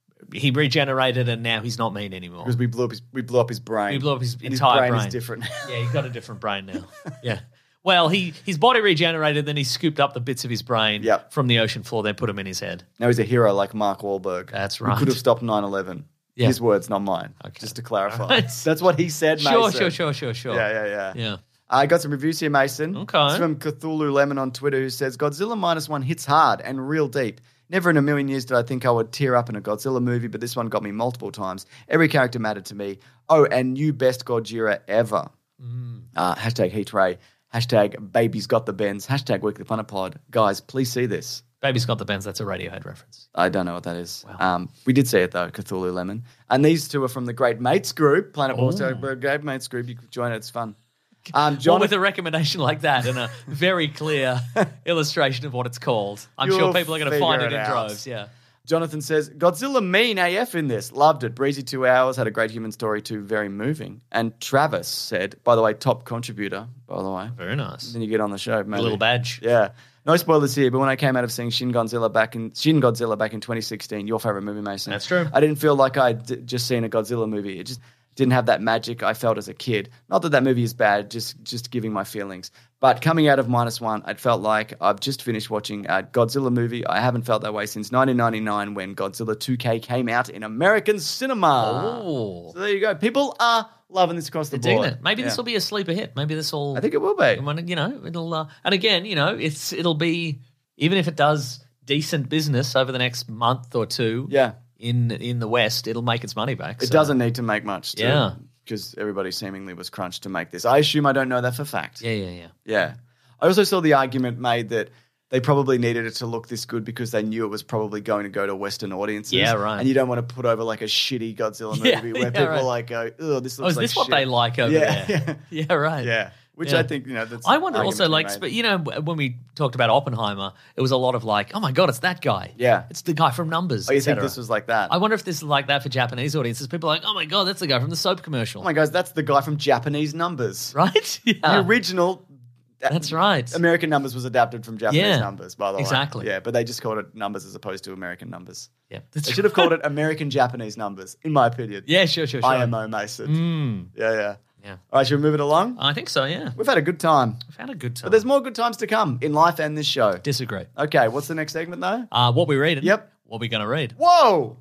he regenerated and now he's not mean anymore. Because we blew up his, we blew up his brain. We blew up his And entire his brain, brain. is different. Yeah, he's got a different brain now. Yeah. Well, he his body regenerated, then he scooped up the bits of his brain Yep. from the ocean floor, then put them in his head. Now he's a hero like Mark Wahlberg. That's Who right. could have stopped nine eleven. Yeah. His words, not mine. Okay. Just to clarify. All right. That's what he said, Mason. Sure, sure, sure, sure, sure. Yeah, yeah, yeah. Yeah. I got some reviews here, Mason. Okay. It's from Cthulhu Lemon on Twitter, who says, Godzilla Minus One hits hard and real deep. Never in a million years did I think I would tear up in a Godzilla movie, but this one got me multiple times. Every character mattered to me. Oh, and new best Gojira ever. Mm. Uh, hashtag Heat Ray. Hashtag Baby's Got the Bends. Hashtag Weekly Planet Pod. Guys, please see this. Baby's Got the Bends, that's a Radiohead reference. I don't know what that is. Um, we did see it, though, Cthulhu Lemon. And these two are from the Great Mates group, Planet Ball. So, Great Mates group, you could join it. It's fun. Um, Well, John, with a recommendation like that and a very clear illustration of what it's called, I'm You'll sure people are going to find it figure in it out. droves. Yeah. Jonathan says, Godzilla mean A F in this. Loved it. Breezy two hours. Had a great human story too. Very moving. And Travis said, by the way, top contributor, by the way. Very nice. Then you get on the show, A maybe. little badge. Yeah. No spoilers here, but when I came out of seeing Shin Godzilla back in Shin Godzilla back in twenty sixteen, your favorite movie, Mason. That's true. I didn't feel like I'd just seen a Godzilla movie. It just didn't have that magic I felt as a kid. Not that that movie is bad, just just giving my feelings. But coming out of Minus One, it felt like I've just finished watching a Godzilla movie. I haven't felt that way since nineteen ninety-nine when Godzilla two K came out in American cinema. Oh. So there you go. People are loving this across the They're digging board. it. Maybe this Yeah. will be a sleeper hit. Maybe this will. I think it will be. You know, it'll. Uh, and again, you know, it's it'll be even if it does decent business over the next month or two. Yeah. In in the West, it'll make its money back. It so. doesn't need to make much. To, Yeah. Because everybody seemingly was crunched to make this. I assume I don't know that for fact. Yeah, yeah, yeah. Yeah. I also saw the argument made that they probably needed it to look this good because they knew it was probably going to go to Western audiences. Yeah, right. And you don't want to put over like a shitty Godzilla movie Yeah, where yeah, people right. like go, oh, this looks Oh, is like this what shit." they like over yeah, there? Yeah, right. Yeah. Which Yeah. I think, you know, that's I wonder argument also, to be like, made. sp- you know, when we talked about Oppenheimer, it was a lot of like, oh my God, it's that guy. Yeah. It's the guy from Numbers. Oh, you et think cetera. this was like that? I wonder if this is like that for Japanese audiences. People are like, oh my God, that's the guy from the soap commercial. Oh my God, that's the guy from Japanese Numbers. Right? Yeah. The original That's right. American Numbers was adapted from Japanese Yeah, Numbers, by the way. exactly. Yeah, but they just called it Numbers as opposed to American Numbers. Yeah. They That's should have called it American Japanese Numbers, in my opinion. Yeah, sure, sure, sure. I M O Mason. Mm. Yeah, yeah. Yeah. All right, should we move it along? I think so, yeah. We've had a good time. We've had a good time. But there's more good times to come in life and this show. Disagree. Okay, what's the next segment, though? Uh, what we reading? Yep. What we going to read? Whoa!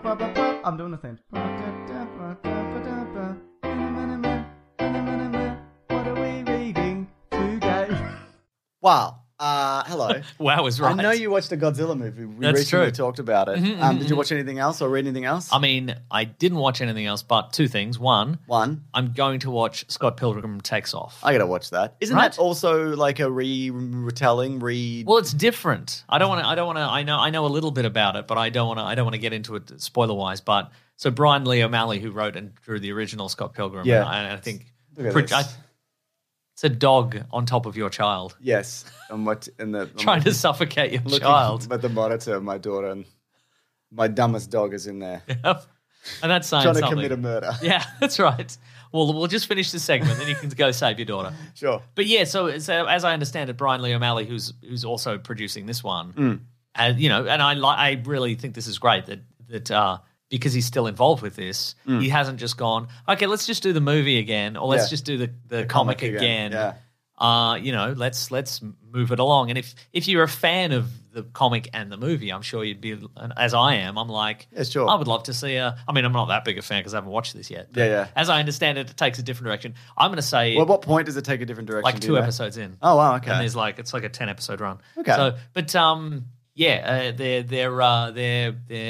I'm doing the thing. What are we reading today? Wow. Uh, hello. Wow, was right. I know you watched a Godzilla movie. We That's recently true. talked about it. Mhm, um, mhm, did you watch anything else or read anything else? I mean, I didn't watch anything else, but two things. One, One. I'm going to watch Scott Pilgrim Takes Off. I gotta watch that. Isn't Right? that also like a re retelling, re? Well, it's different. I don't want to. I don't want to. I know. I know a little bit about it, but I don't want to. I don't want to get into it spoiler wise. But so Brian Lee O'Malley, who wrote and drew the original Scott Pilgrim, Yeah. and I, I think Look at pre- this. I, it's a dog on top of your child Yes. And what in the I'm trying to suffocate your looking child, at the monitor, my daughter and my dumbest dog is in there and that's saying trying to something. commit a murder. Yeah, that's right. Well, we'll just finish this segment, then you can go save your daughter. Sure. But yeah, so, so as I understand it, Brian Lee O'Malley, who's who's also producing this one, Mm. and you know, and I li- I really think this is great that that uh, because he's still involved with this, Mm. he hasn't just gone, okay, let's just do the movie again, or let's Yeah. just do the, the, The comic, comic again. again, yeah. Uh, you know, let's let's move it along. And if if you're a fan of the comic and the movie, I'm sure you'd be, as I am. I'm like, Yeah, sure. I would love to see a. I mean, I'm not that big a fan because I haven't watched this yet. but Yeah, yeah. As I understand it, it takes a different direction. I'm going to say Well, at what point does it take a different direction? like do two you know? episodes in. Oh wow, okay. And there's like it's like a ten episode run. Okay. So, but um, yeah, uh, they're they're uh, they're they're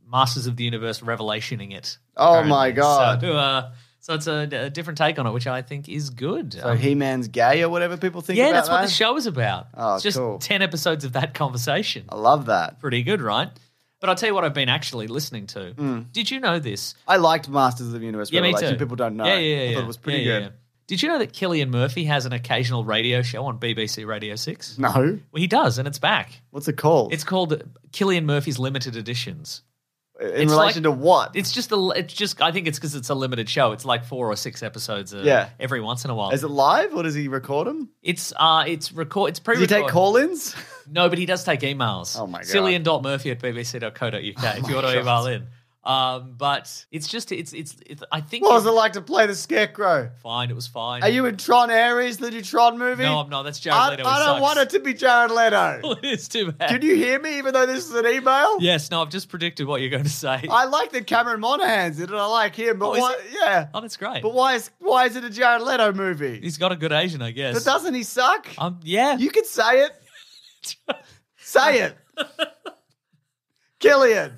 Masters of the Universe Revelationing it. Oh, apparently. my God. So, uh, so it's a, a different take on it, which I think is good. So Um, He-Man's gay or whatever people think yeah, about that's what that? the show is about. Oh, it's just cool. ten episodes of that conversation. I love that. Pretty good, right? But I'll tell you what I've been actually listening to. Mm. Did you know this? I liked Masters of the Universe Yeah, me Revelation. too. People don't know. Yeah, yeah, yeah. I thought it was pretty yeah, yeah, good. yeah. Did you know that Cillian Murphy has an occasional radio show on B B C Radio six? No. Well, he does, and it's back. What's it called? It's called Cillian Murphy's Limited Editions. In it's relation like- to what? It's just a. It's just. I think it's because it's a limited show. It's like four or six episodes. Uh, Yeah. Every once in a while. Is it live or does he record them? It's uh. It's record. It's Does pre-recorded. he take call-ins? No, but he does take emails. Oh, my God. Cillian dot Murphy at b b c dot co dot u k if you want to God. email in. Um, but it's just. It's. It's. it's I think. What was it- it like to play the Scarecrow? Fine. It was fine. Are you in Tron Ares, the new Tron movie? No, I'm not. That's Jared I, Leto. I don't want it to be Jared Leto. It's too bad. Can you hear me even though this is an email? Yes. No. I've just predicted what you're going to say. I like that Cameron Monaghan's in it. I like him. But Oh, is why, yeah. Oh, that's great. But why is why is it a Jared Leto movie? He's got a good Asian, I guess. But doesn't he suck? Um. Yeah. You can say it. Say it. Killian.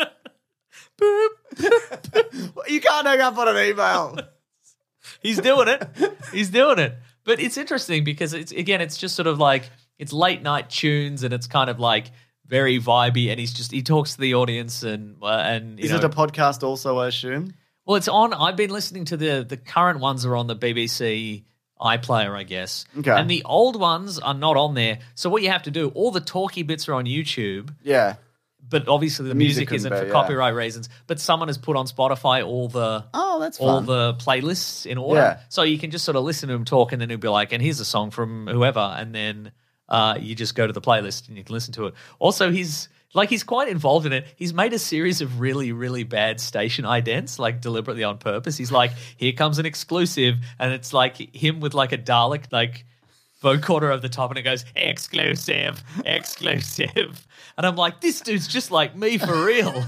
You can't hang up on an email. He's doing it. He's doing it. But it's interesting because it's again, it's just sort of like it's late night tunes and it's kind of like very vibey, and he's just he talks to the audience and uh, and you Is know. it a podcast also, I assume? Well, it's on. I've been listening to the the current ones are on the B B C iPlayer, I guess. Okay. And the old ones are not on there. So what you have to do, all the talky bits are on YouTube. Yeah. But obviously the, The music music, isn't couldn't for be, yeah. copyright reasons. But someone has put on Spotify all the Oh, that's all fun. the playlists in order. Yeah. So you can just sort of listen to him talk and then he'll be like, and here's a song from whoever. And then uh, you just go to the playlist and you can listen to it. Also, he's like, he's quite involved in it. He's made a series of really, really bad station idents, like deliberately on purpose. He's like, here comes an exclusive. And it's like him with like a Dalek, like, vocoder over the top, and it goes, exclusive, exclusive. And I'm like, this dude's just like me for real.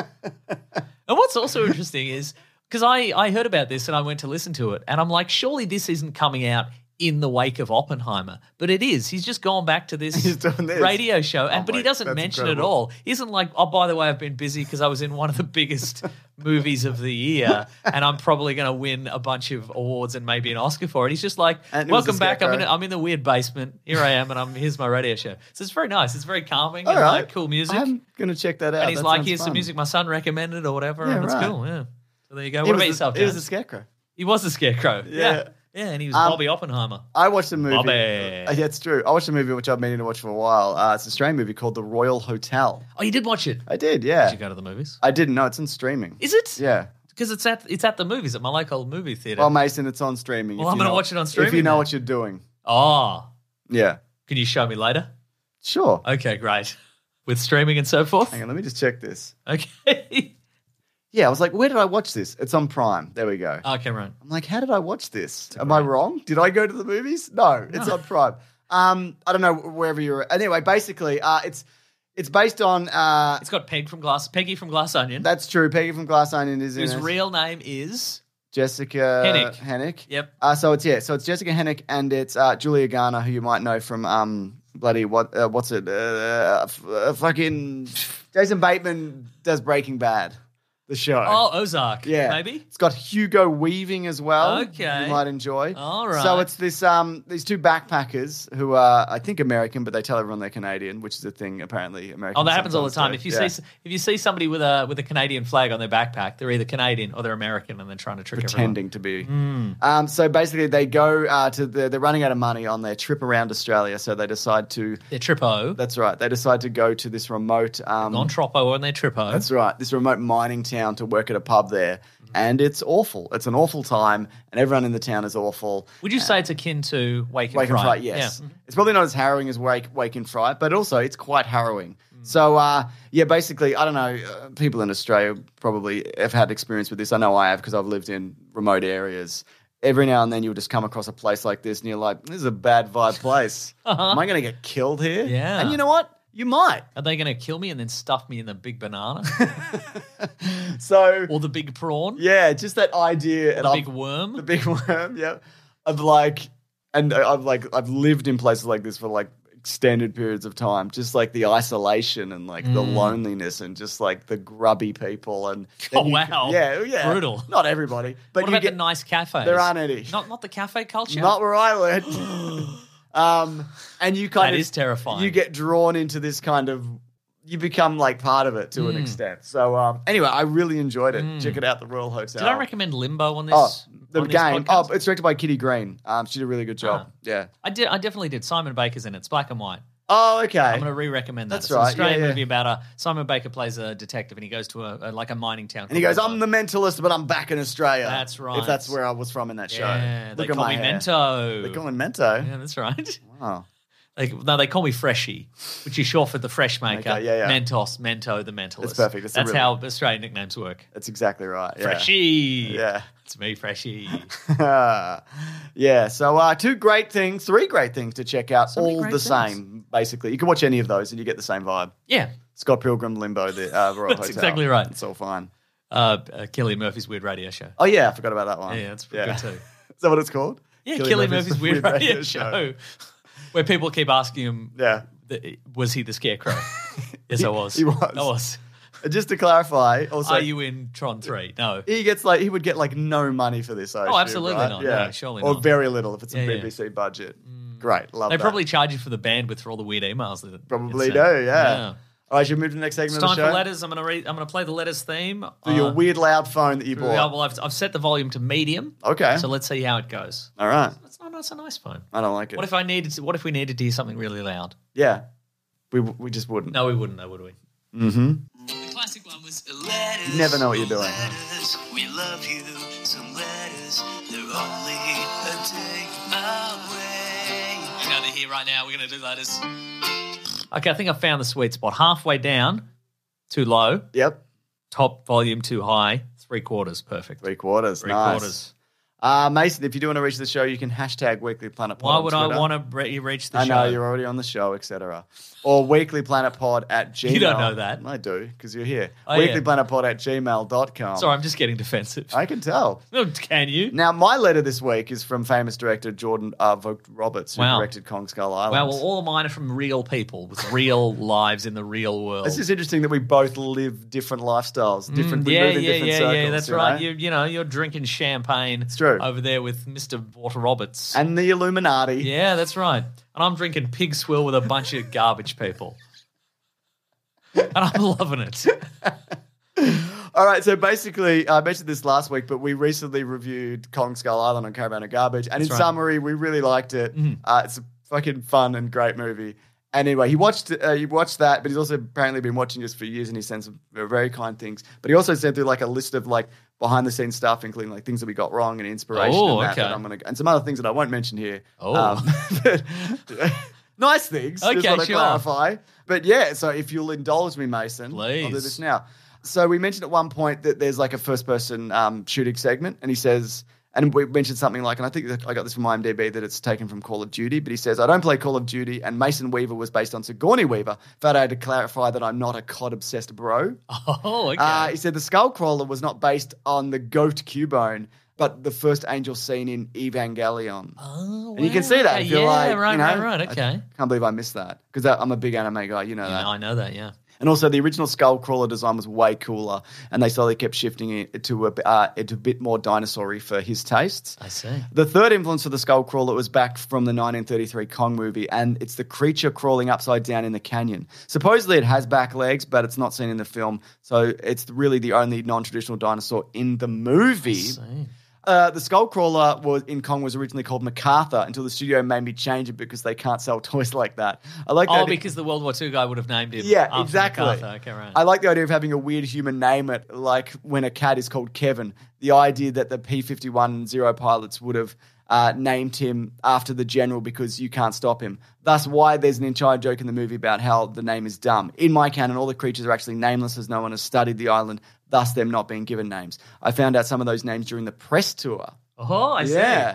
And what's also interesting is, because I, I heard about this and I went to listen to it, and I'm like, surely this isn't coming out in the wake of Oppenheimer. But it is. He's just gone back to this, He's doing this. radio show, and Oh but he my- doesn't that's mention it incredible. all. He isn't like, oh, by the way, I've been busy because I was in one of the biggest movies of the year, and I'm probably going to win a bunch of awards and maybe an Oscar for it. He's just like, And it was welcome a back. I'm in, scarecrow. a, I'm in the weird basement. Here I am, and I'm here's my radio show. So it's very nice. It's very calming All and right. like cool music. I'm going to check that out. and he's That like, sounds here's fun. some music my son recommended or whatever, Yeah, and it's right. cool. Yeah. So there you go. He What was about the- yourself, He was Dan? the Scarecrow. He was the Scarecrow. Yeah. Yeah. Yeah, and he was Um, Bobby Oppenheimer. I watched a movie. Bobby. Uh, yeah, it's true. I watched a movie which I've been meaning to watch for a while. Uh, it's an Australian movie called The Royal Hotel. Oh, you did watch it? I did, yeah. Did you go to the movies? I didn't know it's on streaming. Is it? Yeah. Because it's at it's at the movies at my local movie theater. Well, Mason, it's on streaming. Well, if I'm you gonna know- watch it on If you streaming know then. what you're doing. oh, Yeah. can you show me later? Sure. Okay, great. With streaming and so forth. Hang on, let me just check this. Okay. Yeah, I was like, where did I watch this? It's on Prime. There we go. okay, right. I'm like, how did I watch this? Am I wrong? Did I go to the movies? No, it's on Prime. Um, I don't know wherever you're. Anyway, basically, uh, it's it's based on. Uh, It's got Peg from Glass, Peggy from Glass Onion, that's true. Peggy from Glass Onion is in whose it. real name is Jessica Hennick. Hennick. Yep. Uh, so it's yeah, so it's Jessica Hennick and it's uh, Julia Garner, who you might know from um bloody what uh, what's it uh, f- uh, fucking Jason Bateman does Breaking Bad, the show. oh Ozark. yeah, maybe. it's got Hugo Weaving as well. Okay. you might enjoy. All right. So it's this um these two backpackers who are I think American, but they tell everyone they're Canadian, which is a thing apparently. American. Oh, that happens all the time. If you yeah. see if you see somebody with a with a Canadian flag on their backpack, they're either Canadian or they're American, and they're trying to trick pretending to be. Hmm. Um, so basically, they go uh, to the, they're running out of money on their trip around Australia, so they decide to. everyone. They're trippo. That's right. They decide to go to this remote. Um, Non troppo and they're trippo. that's right. This remote mining town to work at a pub there, and it's awful. It's an awful time, and everyone in the town is awful. Would you say it's akin to Wake and Wake and Fright? Fright, yes. Yeah. Mm-hmm. It's probably not as harrowing as Wake, Wake and Fright, but also it's quite harrowing. So, uh, yeah, basically, I don't know, uh, people in Australia probably have had experience with this. I know I have because I've lived in remote areas. Every now and then you'll just come across a place like this and you're like, this is a bad vibe place. Am I going to get killed here? Yeah. And you know what? You might. Are they going to kill me and then stuff me in the big banana So, or the big prawn? yeah, just that idea. Or and the I've- big worm? The big worm, yeah. Of like, and I've like, I've lived in places like this for like extended periods of time, just like the isolation and like the loneliness and just like the grubby people and Oh, then you- wow. yeah, yeah, Brutal. Not everybody, but What you about get the nice cafes? there aren't any. Not not the cafe culture. Not where I went. um, and you kind That of is terrifying. You get drawn into this kind of. You become like part of it to Mm. an extent. So um, anyway, I really enjoyed it. Check it out, the Royal Hotel. Did I recommend Limbo on this? Oh, the on this game. Oh, podcast? it's directed by Kitty Green. Um, she did a really good job. Ah. Yeah. I did. I definitely did. Simon Baker's in it. It's black and white. Oh, okay. I'm going to re-recommend that. That's it's an right. Australian Yeah, yeah. movie about a Simon Baker plays a detective and he goes to a, a like a mining town. And he goes, I'm the mentalist, but I'm back in Australia. That's right. If that's where I was from in that show. Yeah, they Look at call my me hair. Mento. They call him Mento. Yeah, that's right. Oh. They, no, they call me Freshie, which is short for the Fresh Maker. Okay, yeah, yeah. Mentos, Mento, the Mentalist. It's perfect. It's a that's really- how Australian nicknames work. That's exactly right. Yeah. Freshie. Yeah. It's me, Freshie. yeah, so uh, two great things, three great things to check out, So many all great the things. same, basically. You can watch any of those and you get the same vibe. Yeah. Scott Pilgrim, Limbo, the uh, Royal That's Hotel. exactly right. It's all fine. Uh, uh, Killian Murphy's Weird Radio Show. Oh, yeah, I forgot about that one. Yeah, that's pretty good too. Is that what it's called? Yeah, Cillian Killian Murphy's, Weird, Radio, Show. Show. Where people keep asking him, Yeah. th- was he the Scarecrow? Yes, I was. He was. I was. And just to clarify, also, Are you in Tron three? No. he gets like he would get like no money for this. I Oh, assume, absolutely right? not. Yeah, No, surely or not. very little if it's Yeah, a yeah. B B C budget. Great, love They that. probably charge you for the bandwidth for all the weird emails that probably it's do. sent. Yeah. All right, should we move to the next segment It's of time the show? for letters. I'm gonna read. I'm gonna play the letters theme. For your Uh, weird loud phone that you yeah, bought. well, I've, I've set the volume to medium. Okay. So let's see how it goes. All right. That's not. That's a nice phone. I don't like it. What if I needed? To, what if we needed to hear something really loud? Yeah. We we just wouldn't. No, we wouldn't. Though, would we? Mm-hmm. The classic one was letters. You never know what you're doing. Letters, we love you. Some letters, they're only a day away. We're going to hear right now. We're going to do letters. Okay, I think I found the sweet spot. Halfway down, too low. Yep. Top volume too high. Three quarters, perfect. Three quarters. Three nice. quarters. Uh, Mason, if you do want to reach the show, you can hashtag Weekly Planet Pod. Why on would I Twitter. want to re- reach the I show? know you're already on the show, et cetera. Or weeklyplanetpod at gmail. You don't know that. I do, because you're here. Oh, yeah. weeklyplanetpod at gmail dot com. Sorry, I'm just getting defensive. I can tell. Oh, Can you? Now, my letter this week is from famous director Jordan uh, Vogt Roberts, who Wow. directed Kong Skull Island. Well, well, all of mine are from real people with real lives in the real world. It's just interesting that we both live different lifestyles, different. we Mm, yeah, move in yeah, different yeah, circles, yeah. That's you right. know? You, you know, you're drinking champagne. It's true. Over there with Mister Walter Roberts. And the Illuminati. Yeah, that's right. And I'm drinking pig swill with a bunch of garbage people. And I'm loving it. All right, so basically, I mentioned this last week, but we recently reviewed Kong Skull Island on Caravan of Garbage, and That's in right. summary, we really liked it. Uh, it's a fucking fun and great movie. And anyway, he watched uh, he watched that, but he's also apparently been watching us for years, and he sent some very kind things. But he also sent through like a list of like behind the scenes stuff, including like things that we got wrong and inspiration, Oh, and, that, okay. that I'm gonna and some other things that I won't mention here. Oh. Um, but- nice things. just Okay, want to sure. clarify. But yeah, so if you'll indulge me, Mason, I'll do Please. this now. So we mentioned at one point that there's like a first person um, shooting segment, and he says, and we mentioned something like, and I think that I got this from IMDb that it's taken from Call of Duty, but he says, I don't play Call of Duty, and Mason Weaver was based on Sigourney Weaver. But I had to clarify that I'm not a C O D-obsessed bro. Oh, okay. Uh, he said the Skullcrawler was not based on the goat Cubone, but the first angel seen in Evangelion. oh, And you can see that if you're yeah, like, right, you know, right, right. Okay. I can't believe I missed that because I'm a big anime guy. You know Yeah, that. I know that, yeah. And also, the original Skullcrawler design was way cooler, and they slowly kept shifting it to a, uh, it to a bit more dinosaur-y for his tastes. I see. The third influence for the Skullcrawler was back from the nineteen thirty-three Kong movie, and it's the creature crawling upside down in the canyon. Supposedly, it has back legs, but it's not seen in the film, so it's really the only non-traditional dinosaur in the movie. See. Uh, the Skullcrawler was in Kong was originally called MacArthur until the studio made me change it because they can't sell toys like that. I like Oh, that. because the World War Two guy would have named him. Yeah, after exactly. MacArthur. Okay, right. I like the idea of having a weird human name it, like when a cat is called Kevin. The idea that the P fifty-one Zero pilots would have uh, named him after the general because you can't stop him. Thus, why there's an entire joke in the movie about how the name is dumb. In my canon, all the creatures are actually nameless as no one has studied the island, thus them not being given names. I found out some of those names during the press tour. Oh, I see. Yeah.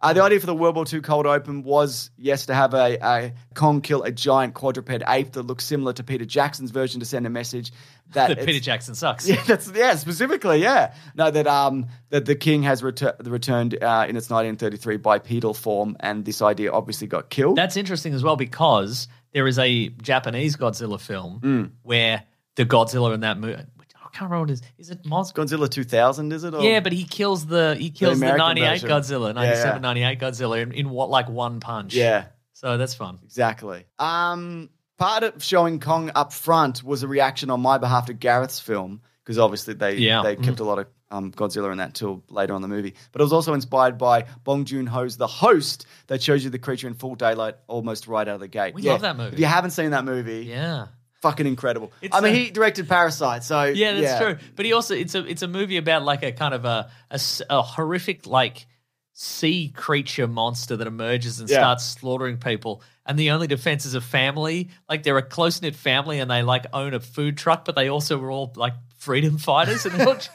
Uh, the idea for the World War Two cold open was, yes, to have a, a Kong kill a giant quadruped ape that looks similar to Peter Jackson's version to send a message that That Peter it's- Jackson sucks. Yeah, that's yeah, specifically, yeah. No, that um that the king has retur- returned uh, in its nineteen thirty-three bipedal form, and this idea obviously got killed. That's interesting as well because there is a Japanese Godzilla film Mm. where the Godzilla in that movie, I can't remember what it is. Is it Mos? Godzilla two thousand, is it? Or? Yeah, but he kills the he kills the, American ninety-eight version. Godzilla, Yeah, ninety-seven, yeah. ninety-eight Godzilla in, in what like one punch. Yeah. So that's fun. Exactly. Um, part of showing Kong up front was a reaction on my behalf to Gareth's film, because obviously they Yeah. they kept a lot of um, Godzilla in that until later on in the movie. But it was also inspired by Bong Joon-ho's The Host that shows you the creature in full daylight almost right out of the gate. We love that movie. If you haven't seen that movie, Yeah. fucking incredible. It's I mean, a- he directed Parasite, so Yeah, that's yeah. true. But he also it's a it's a movie about like a kind of a a, s- a horrific like sea creature monster that emerges and Yeah. starts slaughtering people. And the only defense is a family. Like they're a close knit family and they like own a food truck, but they also were all like freedom fighters and they're all,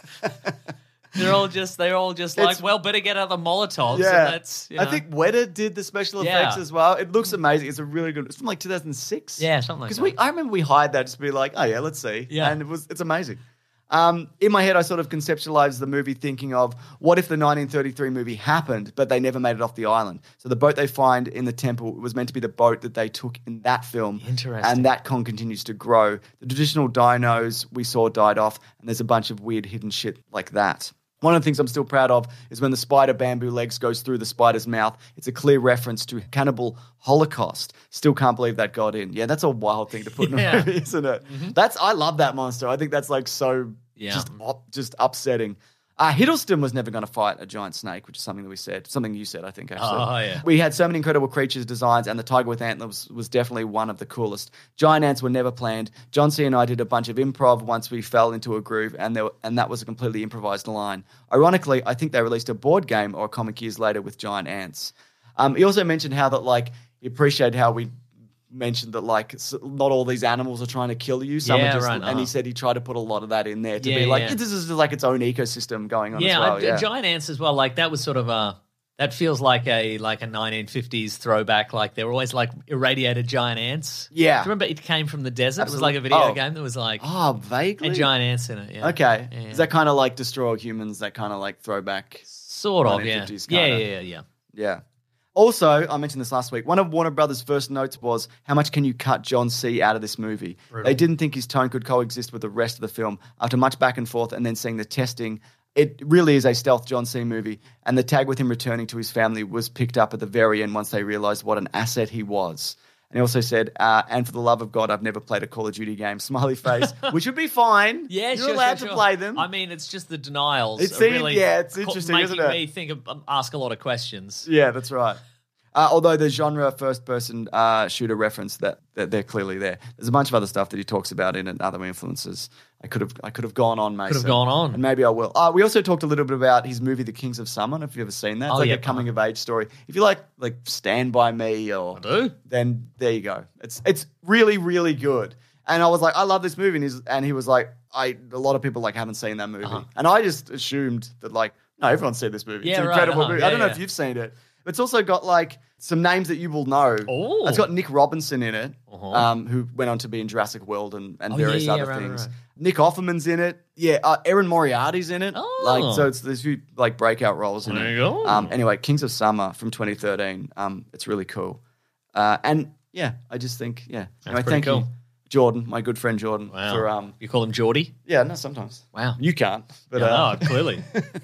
they're all just they're all just like, It's- well, better get out the Molotovs. Yeah, And that's you I know. think Weta did the special Yeah. effects as well. It looks amazing. It's a really good. It's from like two thousand six. Yeah, something like Because that. we, I remember we hired that just to be like, oh yeah, let's see. Yeah. and it was it's amazing. Um, in my head, I sort of conceptualized the movie thinking of what if the nineteen thirty-three movie happened, but they never made it off the island. So the boat they find in the temple was meant to be the boat that they took in that film. Interesting. And that Kong continues to grow. The traditional dinos we saw died off, and there's a bunch of weird hidden shit like that. One of the things I'm still proud of is when the spider bamboo legs goes through the spider's mouth. It's a clear reference to cannibal holocaust. Still can't believe that got in. Yeah, that's a wild thing to put in Yeah. a movie, isn't it? That's I love that monster. I think that's like so Yeah. just up, just upsetting. Uh, Hiddleston was never going to fight a giant snake, which is something that we said, something you said, I think, actually. Oh, yeah. We had so many incredible creatures designs, and the tiger with antlers was definitely one of the coolest. Giant ants were never planned. John C. and I did a bunch of improv once we fell into a groove, and there, and that was a completely improvised line. Ironically, I think they released a board game or a comic years later with giant ants. Um, he also mentioned how that, like, he appreciated how we mentioned that, like, s- not all these animals are trying to kill you. Some Yeah, are just, right, and uh-huh. he said he tried to put a lot of that in there to Yeah, be like, yeah. this is just like its own ecosystem going on yeah, as well. I- yeah, giant ants as well. Like that was sort of a that feels like a like a nineteen fifties throwback. Like they were always like irradiated giant ants. Yeah. Do you remember it came from the desert? It was Absolutely. like a video Oh. game that was like Oh, vaguely? and giant ants in it. Yeah. Okay. Yeah, yeah. Is that kind of like Destroy All Humans, that kind of like throwback? Sort of, yeah. nineteen fifties Yeah, kinda. yeah, yeah, yeah. Yeah. Also, I mentioned this last week, one of Warner Brothers' first notes was, how much can you cut John C. out of this movie? They didn't think his tone could coexist with the rest of the film. After much back and forth and then seeing the testing, it really is a stealth John C. movie, and the tag with him returning to his family was picked up at the very end once they realized what an asset he was. And he also said, uh, and for the love of God, I've never played a Call of Duty game. Smiley face, which would be fine. Yeah, You're sure, allowed sure, to sure. play them. I mean, it's just the denials. It are seemed- really yeah, it's co- interesting, making isn't it? me think of um, ask a lot of questions. Yeah, that's right. Uh, although the genre first-person uh, shooter reference, that, that they're clearly there. There's a bunch of other stuff that he talks about in it and other influences. I could have I could have gone on, Mason. Could have gone on. And maybe I will. Uh, we also talked a little bit about his movie, The Kings of Summer. I don't know if you've ever seen that. It's Oh, like yeah, a coming-of-age story. If you like like Stand By Me or... I do. Then there you go. It's it's really, really good. And I was like, I love this movie. And, he's, and he was like, I a lot of people like haven't seen that movie. Uh-huh. And I just assumed that like, no, everyone's seen this movie. Yeah, it's an right, incredible uh-huh. movie. Yeah, I don't know yeah. if you've seen it. But it's also got like some names that you will know. Oh. It's got Nick Robinson in it, Uh-huh. um, who went on to be in Jurassic World and, and Oh, various yeah, yeah, other right, things. right, right. Nick Offerman's in it. Yeah, uh, Erin Moriarty's in it. Oh. Like, so it's there's a few like breakout roles in There it. you go. Um, anyway, Kings of Summer from twenty thirteen. Um, it's really cool. Uh, and yeah, I just think yeah. Anyway, pretty thank cool. you, Jordan, my good friend Jordan, Wow. for um. You call him Geordie? Yeah, no, sometimes. Wow. You can't. But Yeah, uh, no, clearly.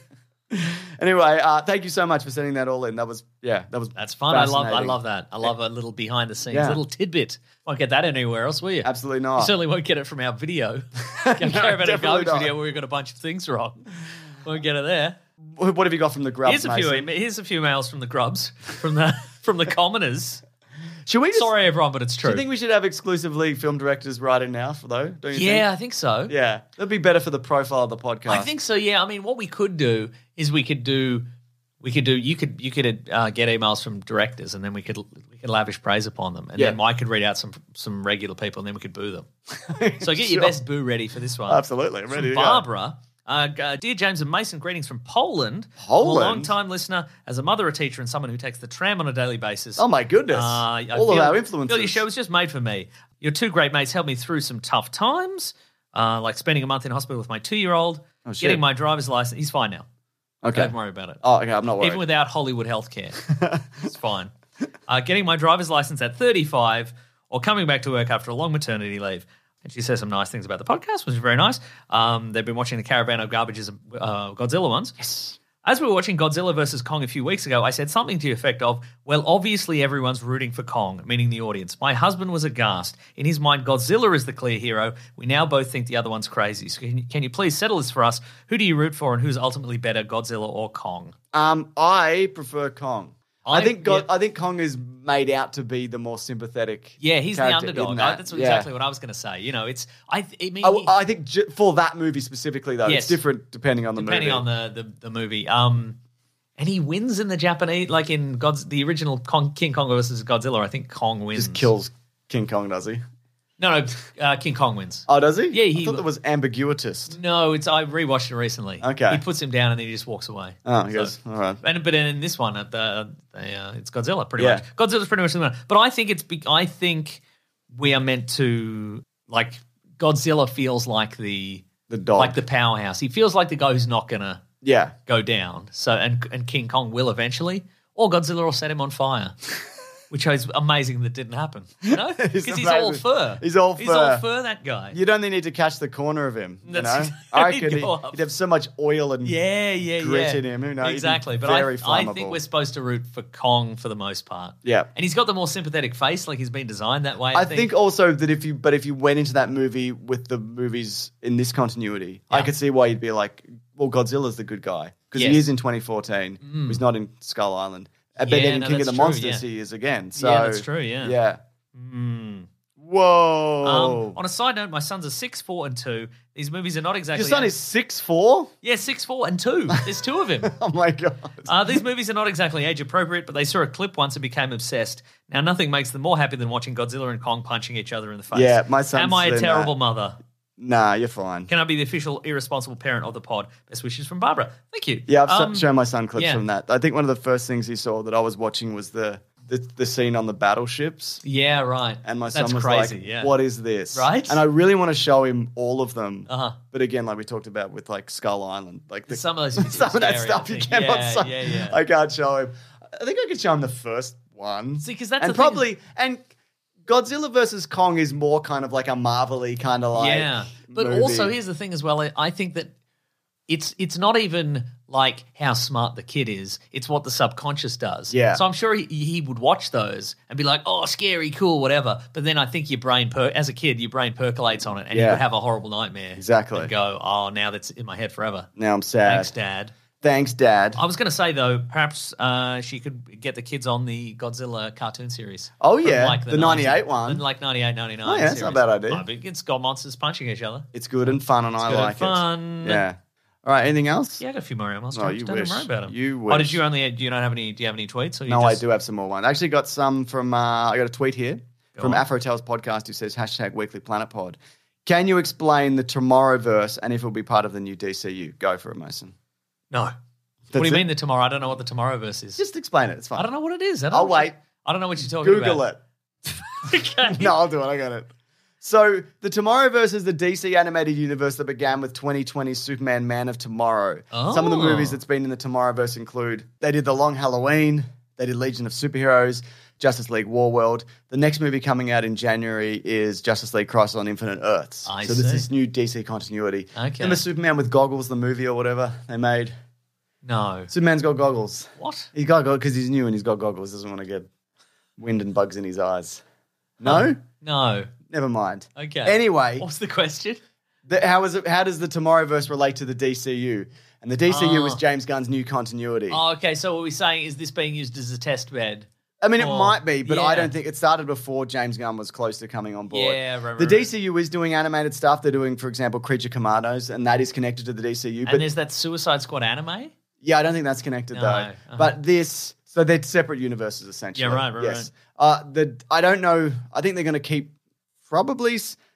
anyway, uh, thank you so much for sending that all in. That was yeah, that was That's fun. I love I fascinating. love that. I love a little behind the scenes, Yeah. little tidbit. Won't get that anywhere else, will you? Absolutely You not. certainly won't get it from our video. Can't care about a definitely garbage not. video where we got a bunch of things wrong. Won't get it there. What have you got from the Grubs, Here's a few. Mason? Here's a few mails from the grubs, from the from the commoners. Should we just, Sorry, everyone, but it's Do true. you think we should have exclusively film directors writing now for though? Don't you yeah, I think? think so. Yeah. That'd be better for the profile of the podcast. I think so. Yeah, I mean, what we could do is we could do, we could do. You could you could uh, get emails from directors, and then we could we could lavish praise upon them, and Yeah. then Mike could read out some some regular people, and then we could boo them. So get your Sure. best boo ready for this one. Absolutely. I'm ready From to go. Barbara, Uh, g- uh, dear James and Mason, greetings from Poland. Poland? I'm a long-time listener, as a mother, a teacher, and someone who takes the tram on a daily basis. Oh, my goodness. Uh, I All of feel- our influences. feel your show was just made for me. Your two great mates helped me through some tough times, uh, like spending a month in hospital with my two-year-old, Oh, shit. getting my driver's license. He's fine now. Okay. Don't worry about it. Oh, okay, I'm not worried. Even without Hollywood healthcare, it's fine. Uh, getting my driver's license at thirty-five or coming back to work after a long maternity leave. And she says some nice things about the podcast, which is very nice. Um, they've been watching the Caravan of Garbage's uh, Godzilla ones. Yes. As we were watching Godzilla versus Kong a few weeks ago, I said something to the effect of, well, obviously everyone's rooting for Kong, meaning the audience. My husband was aghast. In his mind, Godzilla is the clear hero. We now both think the other one's crazy. So can you, can you please settle this for us? Who do you root for and who's ultimately better, Godzilla or Kong? Um, I prefer Kong. I, I- think God, yeah. I think Kong is made out to be the more sympathetic. Yeah, he's the character underdog. in I- that. that's Yeah. exactly what I was going to say. You know, it's I. Th- I mean, I, I think j- for that movie specifically, though, Yes. it's different depending on the depending movie. on the, the the movie. Um, and he wins in the Japanese, like in God's the original Kong, King Kong versus Godzilla. I think Kong wins. Just kills King Kong, does he? No, no, uh, King Kong wins. Oh, does he? Yeah, he- I thought that was ambiguous. No, it's I rewatched it recently. Okay. he puts him down and then he just walks away. Oh, I So- guess. All right. And but in this one, at the, the uh, it's Godzilla pretty Yeah. much. Godzilla's pretty much the winner. But I think it's be- I think we are meant to like Godzilla feels like the The dog. like the powerhouse. He feels like the guy who's not gonna Yeah. go down. So and and King Kong will eventually, or Godzilla will set him on fire. Which is amazing that didn't happen. You know? Because It's he's all amazing. fur. He's all He's all fur. fur, that guy. You'd only need to catch the corner of him. You know? That's- I he'd reckon go he, up. he'd have so much oil and Yeah, yeah, grit yeah. in him. Who knows? He'd be Exactly. But very I, I flammable. think we're supposed to root for Kong for the most part. Yeah. And he's got the more sympathetic face, like he's been designed that way. I, I think also that if you, but if you went into that movie with the movies in this continuity, I Yeah. could see why you'd be like, well, Godzilla's the good guy because Yes. he is in twenty fourteen. He's not in Skull Island. But Yeah, then in no, King of that's the true, Monsters, yeah. he is again. So Yeah, that's true, yeah. yeah. Mm. Whoa. Um, on a side note, my sons are six, four, and two. These movies are not exactly. Your son is six four. yeah, six, four, and two. There's two of him. Oh my god. Uh, these movies are not exactly age appropriate, but they saw a clip once and became obsessed. Now, nothing makes them more happy than watching Godzilla and Kong punching each other in the face. Yeah, my son's Am I a seen terrible that. mother? Nah, you're fine. Can I be the official irresponsible parent of the pod? Best wishes from Barbara. Thank you. Yeah, I've Um, shown my son clips yeah. from that. I think one of the first things he saw that I was watching was the the, the scene on the battleships. Yeah, right. And my That's son was crazy, like, yeah. what is this? Right? And I really want to show him all of them. Uh-huh. But again, like we talked about with like Skull Island, like the, Some of those some of that scary, stuff I you think. cannot Yeah, show. yeah, yeah. I can't show him. I think I could show him the first one. See, 'cause that's and the thing- probably and Godzilla versus Kong is more kind of like a Marvel-y kind of like yeah. But movie. also, here's the thing as well. I- I think that it's it's not even like how smart the kid is. It's what the subconscious does. Yeah. So I'm sure he, he would watch those and be like, oh, scary, cool, whatever. But then I think your brain, per- as a kid, your brain percolates on it and you Yeah. could have a horrible nightmare. Exactly. And go, oh, now that's in my head forever. Now I'm sad. Thanks, Dad. Thanks, Dad. I was going to say, though, perhaps uh, she could get the kids on the Godzilla cartoon series. Oh, From, yeah. like The ninety-eight nineties one. Like ninety-eight, ninety-nine. Oh, yeah, that's not a bad idea. Oh, but it's got monsters punching each other. It's good and fun, and I good and like fun. it. Yeah. All right. Anything else? Yeah, I got a few more emails. Oh, James. you Don't wish. worry about them. You Oh, did wish. you only? Do you not have any? Do you have any tweets? Or you No, just, I do have some more ones. I actually got some from, uh, I got a tweet here Go from on. Afro Tales Podcast who says hashtag Weekly Planet Pod. Can you explain the Tomorrowverse and if it'll be part of the new D C U? Go for it, Mason. No. what That's do you it? mean the tomorrow? I don't know what the Tomorrowverse is. Just explain it. It's fine. I don't know what it is. I don't I'll know what wait. you- I don't know what you're talking Google about. it. Okay. No, I'll do it. I got it. So, the Tomorrowverse is the D C animated universe that began with twenty twenty's Superman Man of Tomorrow. Some of the Oh. movies that's been in the Tomorrowverse include they did The Long Halloween, they did Legion of Superheroes, Justice League Warworld. The next movie coming out in January is Justice League Crisis on Infinite Earths. I so, there's see. this new D C continuity. Okay. Remember Superman with goggles, the movie or whatever they made? No. Superman's got goggles. What? He's got goggles because he's new and he's got goggles. Doesn't want to get wind and bugs in his eyes. No? No. Never mind. Okay. Anyway, What's the question? the, how is it? How does the Tomorrowverse relate to the D C U? And the D C U Oh. is James Gunn's new continuity. Oh, okay. So what we're saying is this being used as a test bed? I mean, it Oh, might be, but I yeah. don't think it started before James Gunn was close to coming on board. Yeah, right, right, The right. D C U is doing animated stuff. They're doing, for example, Creature Commandos, and that is connected to the D C U. And But there's that Suicide Squad anime? yeah, I don't think that's connected No, though. uh-huh. But this, so they're separate universes essentially. Yeah, right, right, yes. Uh, the I don't know. I think they're going to keep probably. s-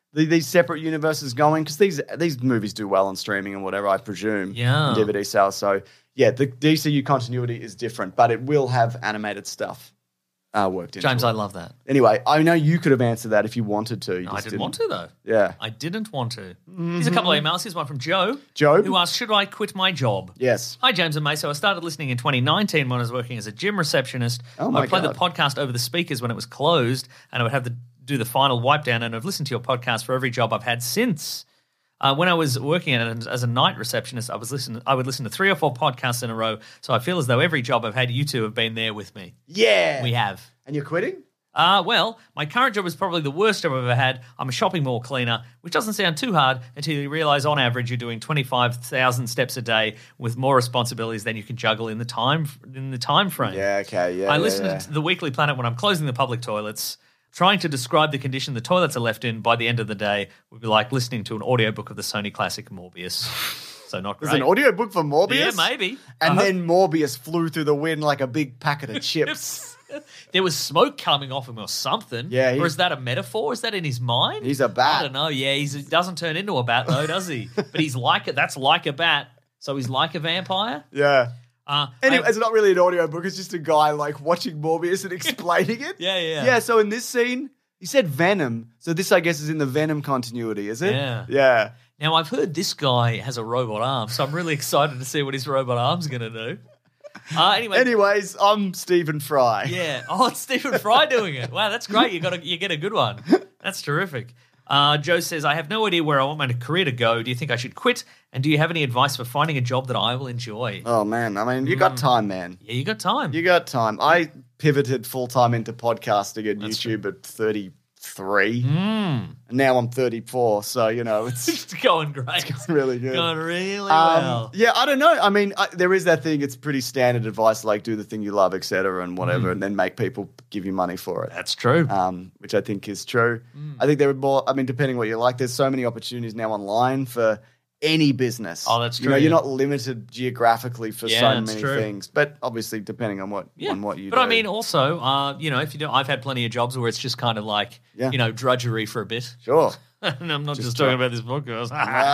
the, these separate universes going because these these movies do well on streaming and whatever, I presume. Yeah. And D V D sales. So yeah, the D C U continuity is different, but it will have animated stuff uh, worked into James, it. I love that. Anyway, I know you could have answered that if you wanted to. You No, I just didn't, want to, though. Yeah. I didn't want to. Here's a couple of emails. Here's one from Joe. Joe? Who asked, should I quit my job? Yes. Hi, James and May. So I started listening in twenty nineteen when I was working as a gym receptionist. Oh, my I played God. the podcast over the speakers when it was closed, and I would have to do the final wipe down, and I've listened to your podcast for every job I've had since. Uh, when I was working at it as a night receptionist, I was listen. I would listen to three or four podcasts in a row, so I feel as though every job I've had, you two have been there with me. Yeah. We have. And you're quitting? Uh, well, my current job is probably the worst job I've ever had. I'm a shopping mall cleaner, which doesn't sound too hard until you realise on average you're doing twenty-five thousand steps a day with more responsibilities than you can juggle in the time in the time frame. Yeah, okay, yeah. I yeah, listen yeah. to the Weekly Planet when I'm closing the public toilets. Trying to describe the condition the toilets are left in by the end of the day would be like listening to an audiobook of the Sony classic Morbius. So not great. There's an audiobook for Morbius? Yeah, maybe. And Uh-huh. then Morbius flew through the wind like a big packet of chips. There was smoke coming off him or something. Yeah, he- or is that a metaphor? Is that in his mind? He's a bat. I don't know. Yeah, he's, he doesn't turn into a bat though, does he? But he's like it. That's like a bat. So he's like a vampire. Yeah. Uh, Anyway, I- it's not really an audiobook. It's just a guy like watching Morbius and explaining it. Yeah, yeah. Yeah, so in this scene, he said Venom. So this, I guess, is in the Venom continuity, is it? Yeah. Yeah. Now I've heard this guy has a robot arm, so I'm really excited to see what his robot arm's going to do. Uh, anyway, Anyways, I'm Stephen Fry. yeah. Oh, it's Stephen Fry doing it. Wow, that's great. You got a, you get a good one. That's terrific. Uh, Joe says, I have no idea where I want my career to go. Do you think I should quit? And do you have any advice for finding a job that I will enjoy? Oh, man. I mean, you got time, man. Yeah, you got time. You got time. I pivoted full-time into podcasting and That's YouTube at thirty-three. Mm. And now I'm thirty-four, so, you know, it's It's going great. really good. Going really Um, well. Yeah, I don't know. I mean, I, there is that thing. It's pretty standard advice, like do the thing you love, et cetera, and whatever, and then make people give you money for it. Mm. That's true. Um, which I think is true. Mm. I think there are more. I mean, depending what you like, there's so many opportunities now online for any business. Oh, that's You true, know, yeah. you're not limited geographically for Yeah, so that's many true. things, but obviously depending on what Yeah. on what you but do. I mean, also, uh, you know, if you do, I've had plenty of jobs where it's just kind of like, Yeah. you know, drudgery for a bit. sure. And I'm not just, Just talking try- about this podcast.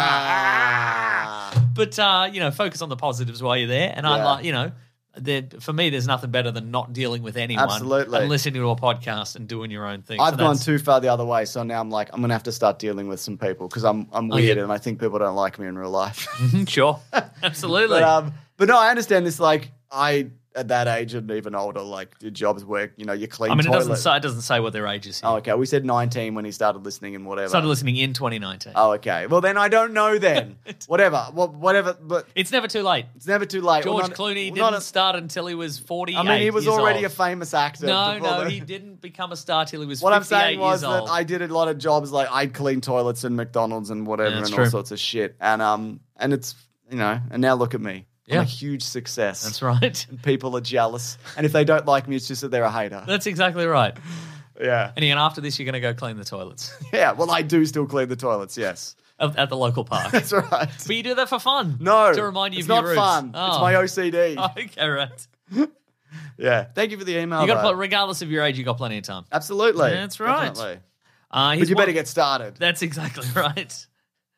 Ah. But, uh, you know, focus on the positives while you're there. And I Yeah. like, you know, there, for me, there's nothing better than not dealing with anyone. Absolutely. And listening to a podcast and doing your own thing. I've So gone that's- too far the other way, so now I'm like, I'm gonna have to start dealing with some people because I'm I'm Oh, weird yeah. and I think people don't like me in real life. Sure. Absolutely. But um, but no, I understand this. Like I at that age and even older, like did jobs where you know you clean. I mean, it toilet. doesn't, say, it doesn't say what their age is here. Oh, okay. We said nineteen when he started listening and whatever. Started listening in twenty nineteen. Oh, okay. Well, then I don't know. Then whatever, Wha- whatever. But It's never too late. it's never too late. George Well, not- Clooney well, didn't not- start until he was forty-eight I mean, he was years already old. a famous actor. No, before no, the- he didn't become a star till he was What I'm fifty-eight saying was years that old. I did a lot of jobs, like I'd clean toilets and McDonald's and whatever, Yeah, and that's all true. sorts of shit. And um, and it's you know, and now look at me. Yeah. I'm a huge success. That's right. And people are jealous, and if they don't like me, it's just that they're a hater. That's exactly right. Yeah, And again, after this, you're going to go clean the toilets yeah. Well, I do still clean the toilets. Yes, at at the local park. that's right. But you do that for fun. No, To remind you it's of your not roots. fun. Oh. It's my O C D. Okay, right. Yeah. Thank you for the email. You got though. to, regardless of your age, you got plenty of time. Absolutely. That's right. Definitely. Uh, But here's you one- better get started. That's exactly right.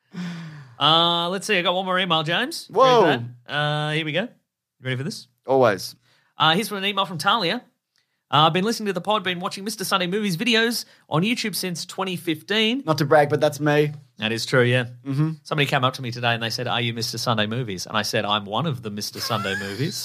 Uh, let's see. I got one more email, James. Whoa. Ready for that? Uh, here we go. You ready for this? Always. Uh, here's from an email from Talia. Uh, I've been listening to the pod, been watching Mister Sunday Movies videos on YouTube since twenty fifteen. Not to brag, but that's me. That is true, yeah. Mm-hmm. Somebody came up to me today and they said, are you Mister Sunday Movies? And I said, I'm one of the Mister Sunday Movies.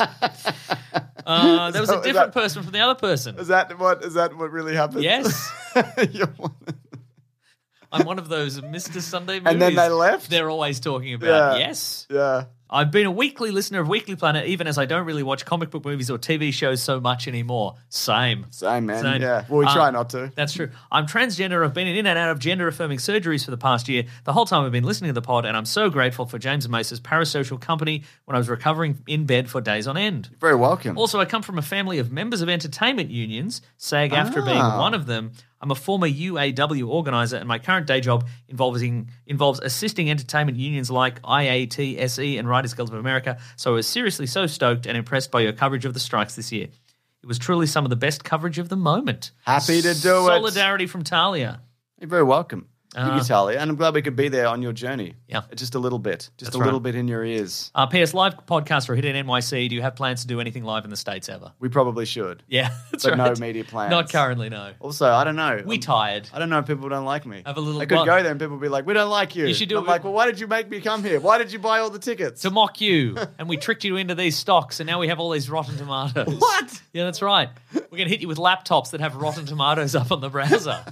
uh, there was So a is different that- person from the other person. Is that what? Is that what really happened? Yes. You're one- I'm one of those Mister Sunday Movies. And then they left? They're always talking about, Yeah. yes. yeah. I've been a weekly listener of Weekly Planet, even as I don't really watch comic book movies or T V shows so much anymore. Same. Same, man. Same. Yeah. Well, we Uh, try not to. That's true. I'm transgender. I've been in and out of gender-affirming surgeries for the past year. The whole time I've been listening to the pod, and I'm so grateful for James and Mace's parasocial company when I was recovering in bed for days on end. You're very welcome. Also, I come from a family of members of entertainment unions, SAG-AFTRA being Ah. one of them. I'm a former U A W organizer, and my current day job involving, involves assisting entertainment unions like I A T S E and Writers Guild of America, so I was seriously so stoked and impressed by your coverage of the strikes this year. It was truly some of the best coverage of the moment. Happy to do it. Solidarity from Talia. You're very welcome. Thank you, Talia, and I'm glad we could be there on your journey. Yeah. Just a little bit. Just That's a little right. bit in your ears. Uh, P S live podcast for Hidden N Y C. Do you have plans to do anything live in the States ever? We probably should. Yeah, that's But no right. immediate plans. Not currently, no. Also, I don't know. We I'm- tired. I don't know if people don't like me. Have a little- I could well- go there and people would be like, we don't like you. You should do And I'm it- like, well, why did you make me come here? Why did you buy all the tickets? To mock you, and we tricked you into these stocks, and now we have all these rotten tomatoes. What? Yeah, that's right. We're going to hit you with laptops that have rotten tomatoes up on the browser.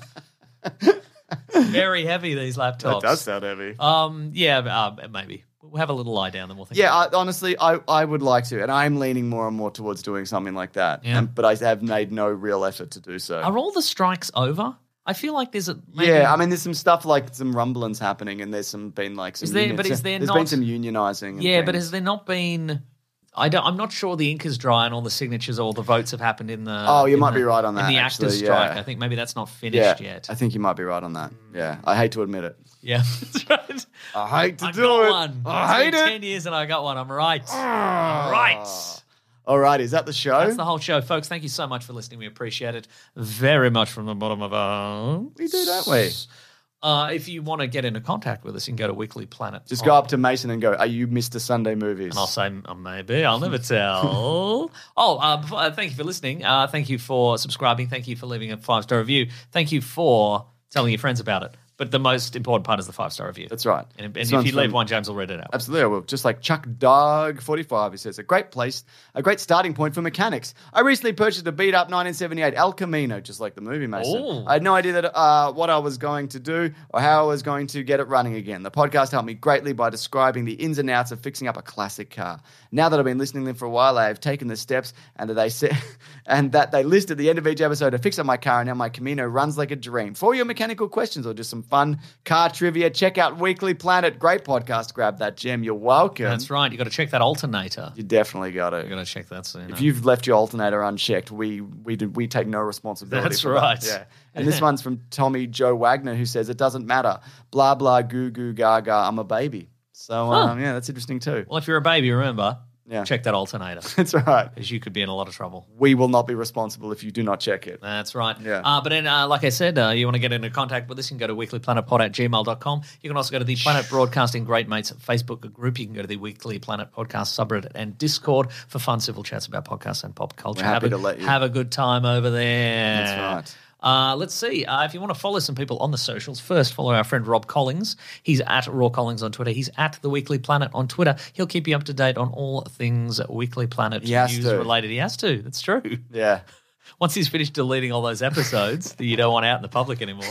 Very heavy, these laptops. That does sound heavy. Um, yeah, uh, maybe. We'll have a little lie down, then we'll think Yeah, about I, honestly, I, I would like to, and I'm leaning more and more towards doing something like that. Yeah. And, but I have made no real effort to do so. it. Are all the strikes over? I feel like there's a... Maybe, Yeah, I mean, there's some stuff like some rumblings happening, and there's some been like some. Is there- union- but is there there's not- been some unionizing? And Yeah, but things. has there not been... I don't, I'm not sure the ink is dry and all the signatures or all the votes have happened in the... Oh, you in might the- be right on that, In the actually, actors' strike. yeah. I think maybe that's not yeah, finished yet. I think you might be right on that. Yeah, I hate to admit it. Yeah, that's right. I hate to I do got it. one. I It's hate been it. ten years and I got one. I'm right. I'm right. All right, is that the show? That's the whole show, folks. Thank you so much for listening. We appreciate it very much from the bottom of our... We do, don't we? Uh, if you want to get into contact with us, you can go to Weekly Planet. Just go up to Mason and go, are you Mister Sunday Movies? And I'll say, uh, maybe. I'll never tell. oh, uh, before- uh, thank you for listening. Uh, thank you for subscribing. Thank you for leaving a five-star review. Thank you for telling your friends about it. But the most important part is the five-star review. That's right. And, and This if one's you leave from- one, James will read it out. Absolutely, I will. Just like Chuck Dog forty-five, he says, a great place, a great starting point for mechanics. I recently purchased a beat-up nineteen seventy-eight El Camino, just like the movie, Mason. Ooh. I had no idea that uh, what I was going to do or how I was going to get it running again. The podcast helped me greatly by describing the ins and outs of fixing up a classic car. Now that I've been listening to them for a while, I have taken the steps and that they said, and that they list at the end of each episode to fix up my car, and now my Camino runs like a dream. For your mechanical questions or just some fun car trivia, check out Weekly Planet. Great podcast. Grab that gem. You're welcome. That's right. You got to check that alternator. You definitely got You to. got to check that soon. If you've left your alternator unchecked, we we do, we take no responsibility. That's for right. That. Yeah. And this one's from Tommy Joe Wagner, who says it doesn't matter. Blah blah goo goo gaga. I'm a baby. So um, yeah, that's interesting too. well, if you're a baby, remember, Yeah. check that alternator That's right. because you could be in a lot of trouble. We will not be responsible if you do not check it. That's right. Yeah. Uh, but then, uh, like I said, uh, you want to get into contact with us, you can go to weeklyplanetpod at gmail dot com. You can also go to the Planet Broadcasting Great Mates Facebook group. You can go to the Weekly Planet Podcast subreddit and Discord for fun civil chats about podcasts and pop culture. We're happy have, a, to let you. have a good time over there. That's right. Uh, let's see. Uh, if you want to follow some people on the socials, first follow our friend Rob Collins. He's at Raw Collins on Twitter. He's at The Weekly Planet on Twitter. He'll keep you up to date on all things Weekly Planet He has news to. related. He has to. That's true. Yeah. Once he's finished deleting all those episodes that you don't want out in the public anymore.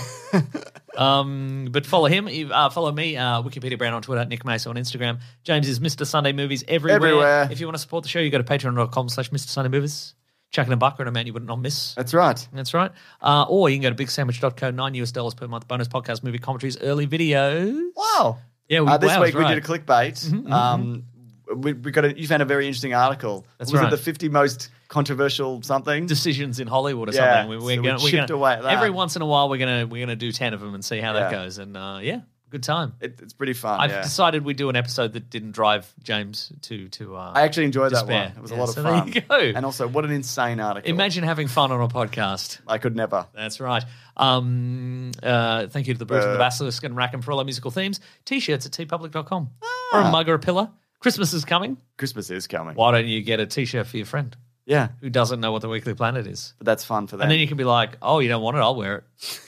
um, but follow him. Uh, follow me, uh, Wikipedia Brown on Twitter, Nick Mason on Instagram. James is Mister Sunday Movies everywhere. Everywhere. If you want to support the show, you go to patreon.com slash Mr. Sunday Movies. Chucking a buck or an amount you would not miss. That's right. That's right. Uh, or you can go to big sandwich dot co, nine US dollars per month, bonus podcast, movie commentaries, early videos. Wow. Yeah, we, Uh, this wow, week that's right. we did a clickbait. Um, we, we got a, you found a very interesting article. That's was right. it the fifty most controversial something? Decisions in Hollywood or Yeah, something. We, so we're we gonna, we're chipped gonna, away at that. Every once in a while, we're gonna we're gonna do ten of them and see how that Yeah. goes. And uh, yeah, good time. It, it's pretty fun. I've yeah. decided we'd do an episode that didn't drive James to to. Uh, I actually enjoyed that despair. one. It was Yeah, a lot of so fun. there you go. And also, what an insane article. Imagine having fun on a podcast. I could never. That's right. Um, uh, thank you to the Brute and the Uh. Basilisk and Rackham for all our musical themes. T-shirts at t public dot com Ah. or a mug or a pillar. Christmas is coming. Christmas is coming. Why don't you get a T-shirt for your friend Yeah, who doesn't know what the Weekly Planet is? but that's fun for them. And then you can be like, oh, you don't want it? I'll wear it.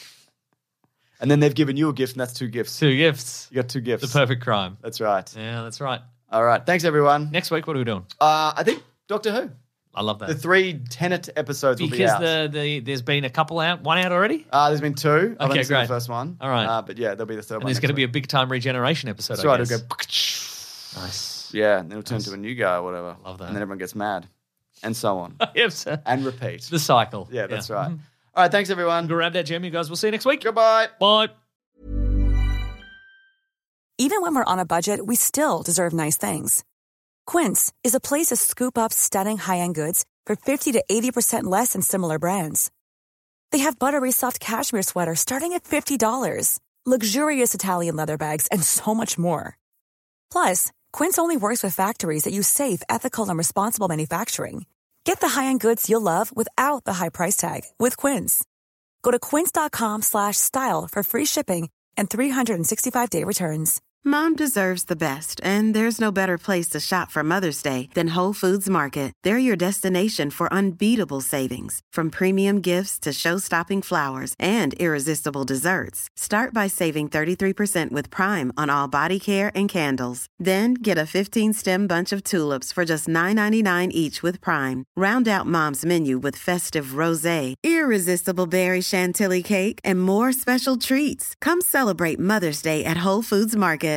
And then they've given you a gift, and that's two gifts. Two gifts. You got two The gifts. perfect crime. That's right. Yeah, that's right. All right. Thanks, everyone. Next week, what are we doing? Uh, I think Doctor Who. I love that. The three Tenet episodes will be because out. the, the there's been a couple out, one out already? Uh, there's been two. I've Okay, only seen great. the first one. All right. Uh, but yeah, there'll be the third And one. there's next going to be a week. big time regeneration episode, That's I right. guess. It'll go. Nice. Yeah, and it'll turn to a new guy or whatever. Love that. And then everyone gets mad. And so on. Yes, sir. And repeat. The cycle. Yeah, that's right. Mhm. All right. Thanks, everyone. Grab that gem, you guys. We'll see you next week. Goodbye. Bye. Even when we're on a budget, we still deserve nice things. Quince is a place to scoop up stunning high-end goods for fifty to eighty percent less than similar brands. They have buttery soft cashmere sweaters starting at fifty dollars, luxurious Italian leather bags, and so much more. Plus, Quince only works with factories that use safe, ethical, and responsible manufacturing. Get the high-end goods you'll love without the high price tag with Quince. Go to quince dot com slash style for free shipping and three sixty-five day returns. Mom deserves the best, and there's no better place to shop for Mother's Day than Whole Foods Market. They're your destination for unbeatable savings, from premium gifts to show-stopping flowers and irresistible desserts. Start by saving thirty-three percent with Prime on all body care and candles. Then get a fifteen-stem bunch of tulips for just nine ninety-nine each with Prime. Round out Mom's menu with festive rosé, irresistible berry chantilly cake, and more special treats. Come celebrate Mother's Day at Whole Foods Market.